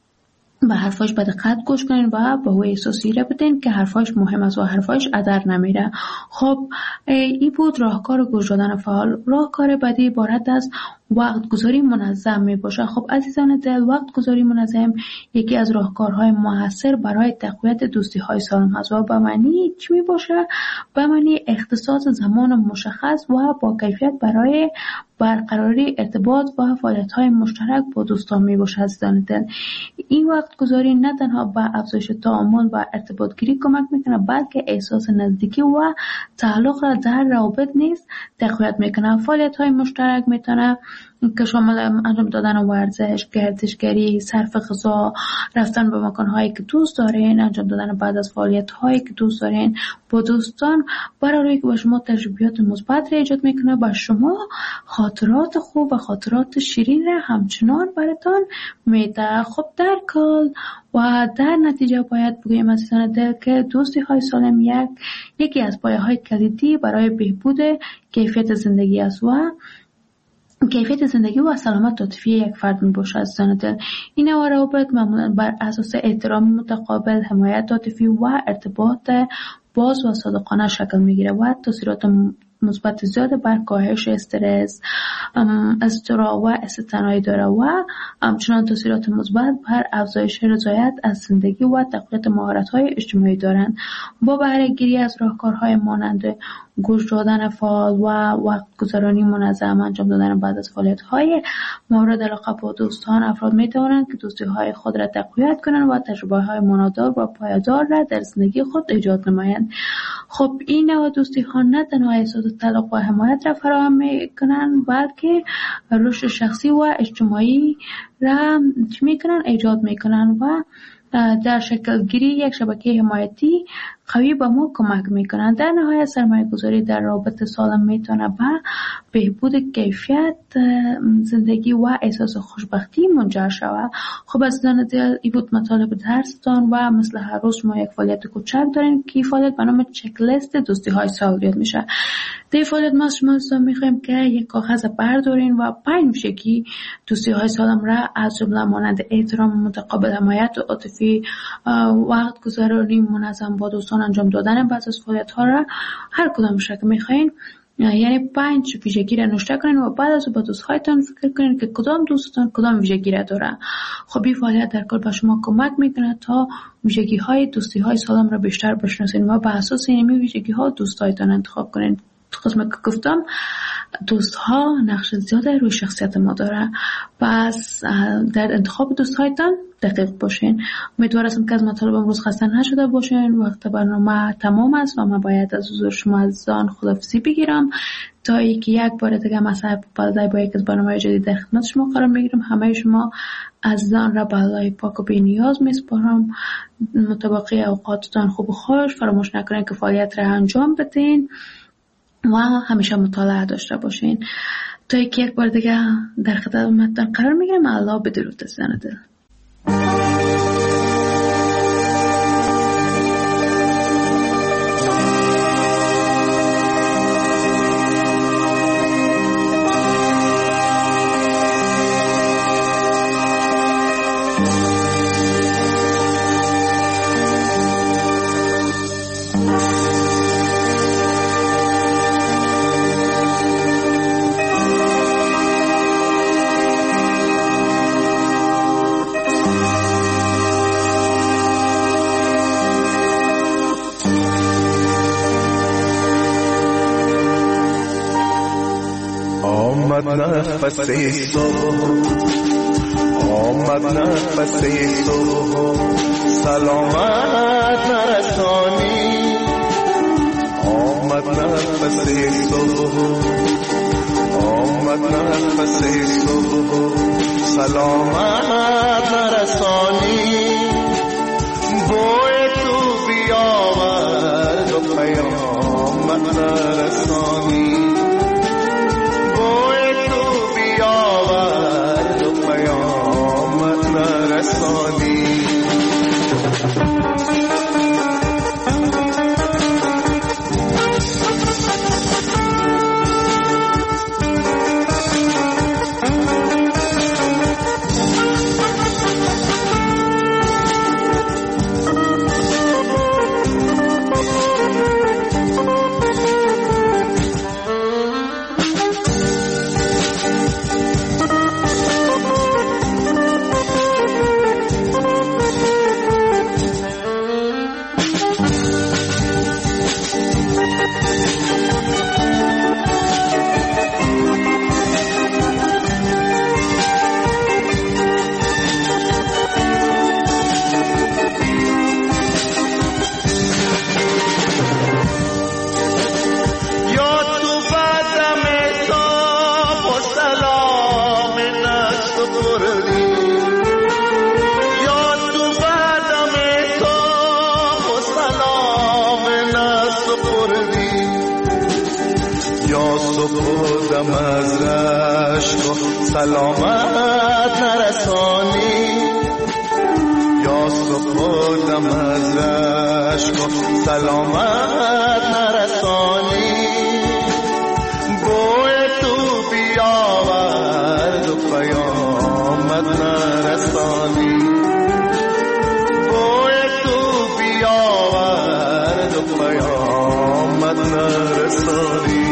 به حرفاش به دقت گوش کنین و به او احساسی را بدین که حرفاش مهم است و حرفاش ادر نمیره. خب این بود راهکار گوش دادن فعال. راهکار بعدی عبارت از وقت گذاری منظم می باشه. خب عزیزان دل، وقت گذاری منظم یکی از راهکارهای موثر برای تقویت دوستی های سالم هست و به معنی چی می باشه؟ به معنی اختصاص زمان مشخص و با کیفیت برای برقراری ارتباط و فعالیت های مشترک با دوستان می باشه. عزیزان دل، این وقت گذاری نه تنها به افزایش تعامل و ارتباط گیری کمک میکنه، بلکه احساس نزدیکی و تعلق را در روابط نیز تقویت میکنه. فعالیت های مشترک میتونه که شامل انجام دادن ورزش، گردشگری، صرف غذا، رفتن به مکان‌هایی که دوست دارین، انجام دادن بعد از فعالیت‌هایی که دوست دارین با دوستان، برای که به شما تجربیات مثبت را ایجاد میکنه، با شما خاطرات خوب و خاطرات شیرین را همچنان براتون میده. خب در کل و در نتیجه باید بگویم عزیزان دل که دوستی های سالم یک یکی از پایه‌های کلیدی برای بهبود کیفیت زندگی است و کیفیت زندگی و سلامت عاطفی یک فرد می باشد. عزیزان دل، این نوع روابط معمولا بر اساس احترام متقابل، حمایت عاطفی و ارتباط باز و صادقانه شکل می گیره و تاثیرات مثبت زیاد بر کاهش استرس، اضطراب و استثنایی داره و همچنان تاثیرات مثبت بر افزایش رضایت از زندگی و تقویت مهارت‌های اجتماعی دارند. با بهره گیری از راهکارهای مانند گوش دادن فعال و وقت گذرانی منظم، انجام دادن بعد از فعالیت‌های مورد علاقه با دوستان، افراد می‌توانند که دوستی‌های خود را تقویت کنند و تجربه‌های معنادار و پایدار را در زندگی خود ایجاد نمایند. خب این نوع دوستی‌ها نه تنها احساس تعلق و حمایت را فراهم می‌کنند، بلکه رشد شخصی و اجتماعی را می‌کنند ایجاد می‌کنند و در شکل گیری یک شبکه حمایتی قوی به ما کمک میکنند. در نهایت سرمایه گذاری در رابطه سالم میتونه به بهبود کیفیت زندگی و احساس خوشبختی منجر شود. خب عزیزان دل، این بود مطالب درستان و مثل هر روز ما یک فعالیت کوچک داریم که فعالیت به نام چک لیست دوستی های سالم میشه. در فعالیت ما شما میخوایم که یک کاغذ بردارین و پنج ویژگی دوستی های سالم را از جمله مانند احترام متقابل، حمایت عاطفی، وقت گذرانی منظم با دوستان، انجام دادن بعض از فعالیت ها را هر کدامش را که میخواین، یعنی پنج ویژگی را نوشته کنین و بعد از با دوستهایتان فکر کنین که کدام دوستتان کدام ویژگی را داره. خب این فعالیت در کل به شما کمک میکنه تا ویژگی های دوستی های سالم را بیشتر بشناسین و به اساس این ویژگی ها دوستهایتان انتخاب کنین. قسمت که گفتم دوست ها نقش زیاده روی شخصیت ما داره، پس در انتخاب دوست هایتان دقیق باشین. امیدوارم که از مطالب امروز خسته نشده باشین. وقت برنامه تمام است و من باید از حضور شما عزیزان خداحافظی بگیرم تا اینکه یک بار دیگه مساعد بالای با یک از برنامه جدید در خدمت شما قرار میگیرم. همه شما عزیزان را به الله پاک و بی نیاز میسپارم. مطابق اوقاتتان خوب و خوش، فراموش نکنین که فعالیت را انجام بدین و همیشه مطالعه داشته باشین. تا یک بار دیگه در خدمتتان قرار میگیرم. الله بدرود عزیزان دل.
نفس صبح، آمد نفس صبح، سلامت نرسانی. آمد نفس صبح، آمد نفس صبح، سلامت نرسانی. بوی تو بیاورد و پیامت نرسانی. بوی تو بیاورد و پیامت نرسانی. سلامت نرسانی. یا سپردم از رشک و سلامت نرسانی. بوی تو بیاورد و پیامت نرسانی. بوی تو بیاورد و پیامت نرسانی.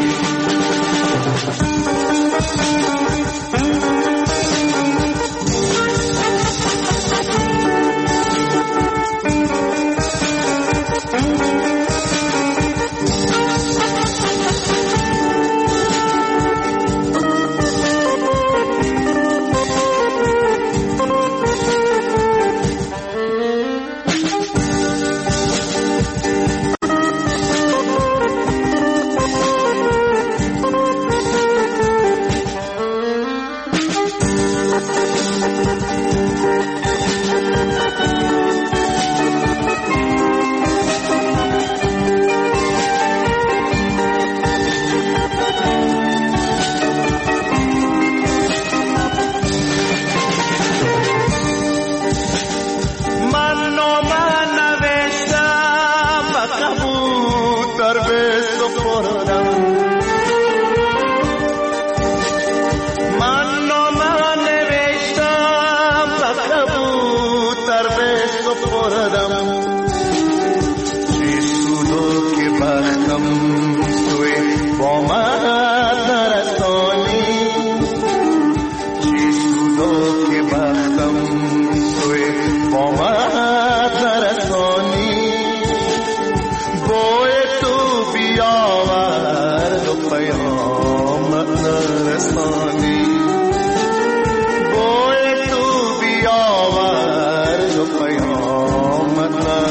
پیامت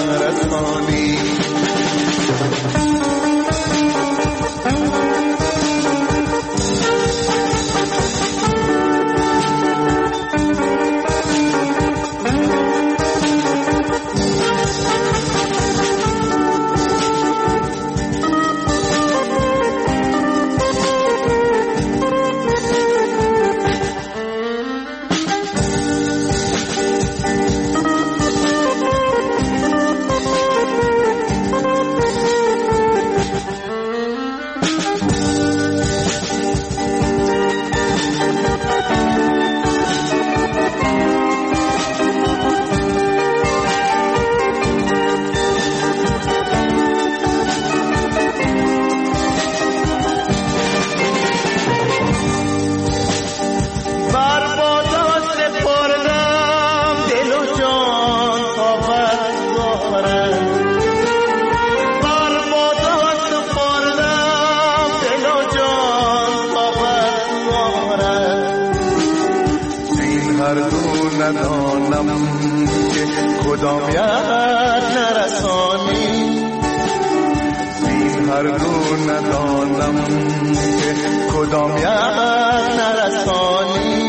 دو ندانم که کدام یک نرسانی، بین هر دو ندانم که کدام یک نرسانی.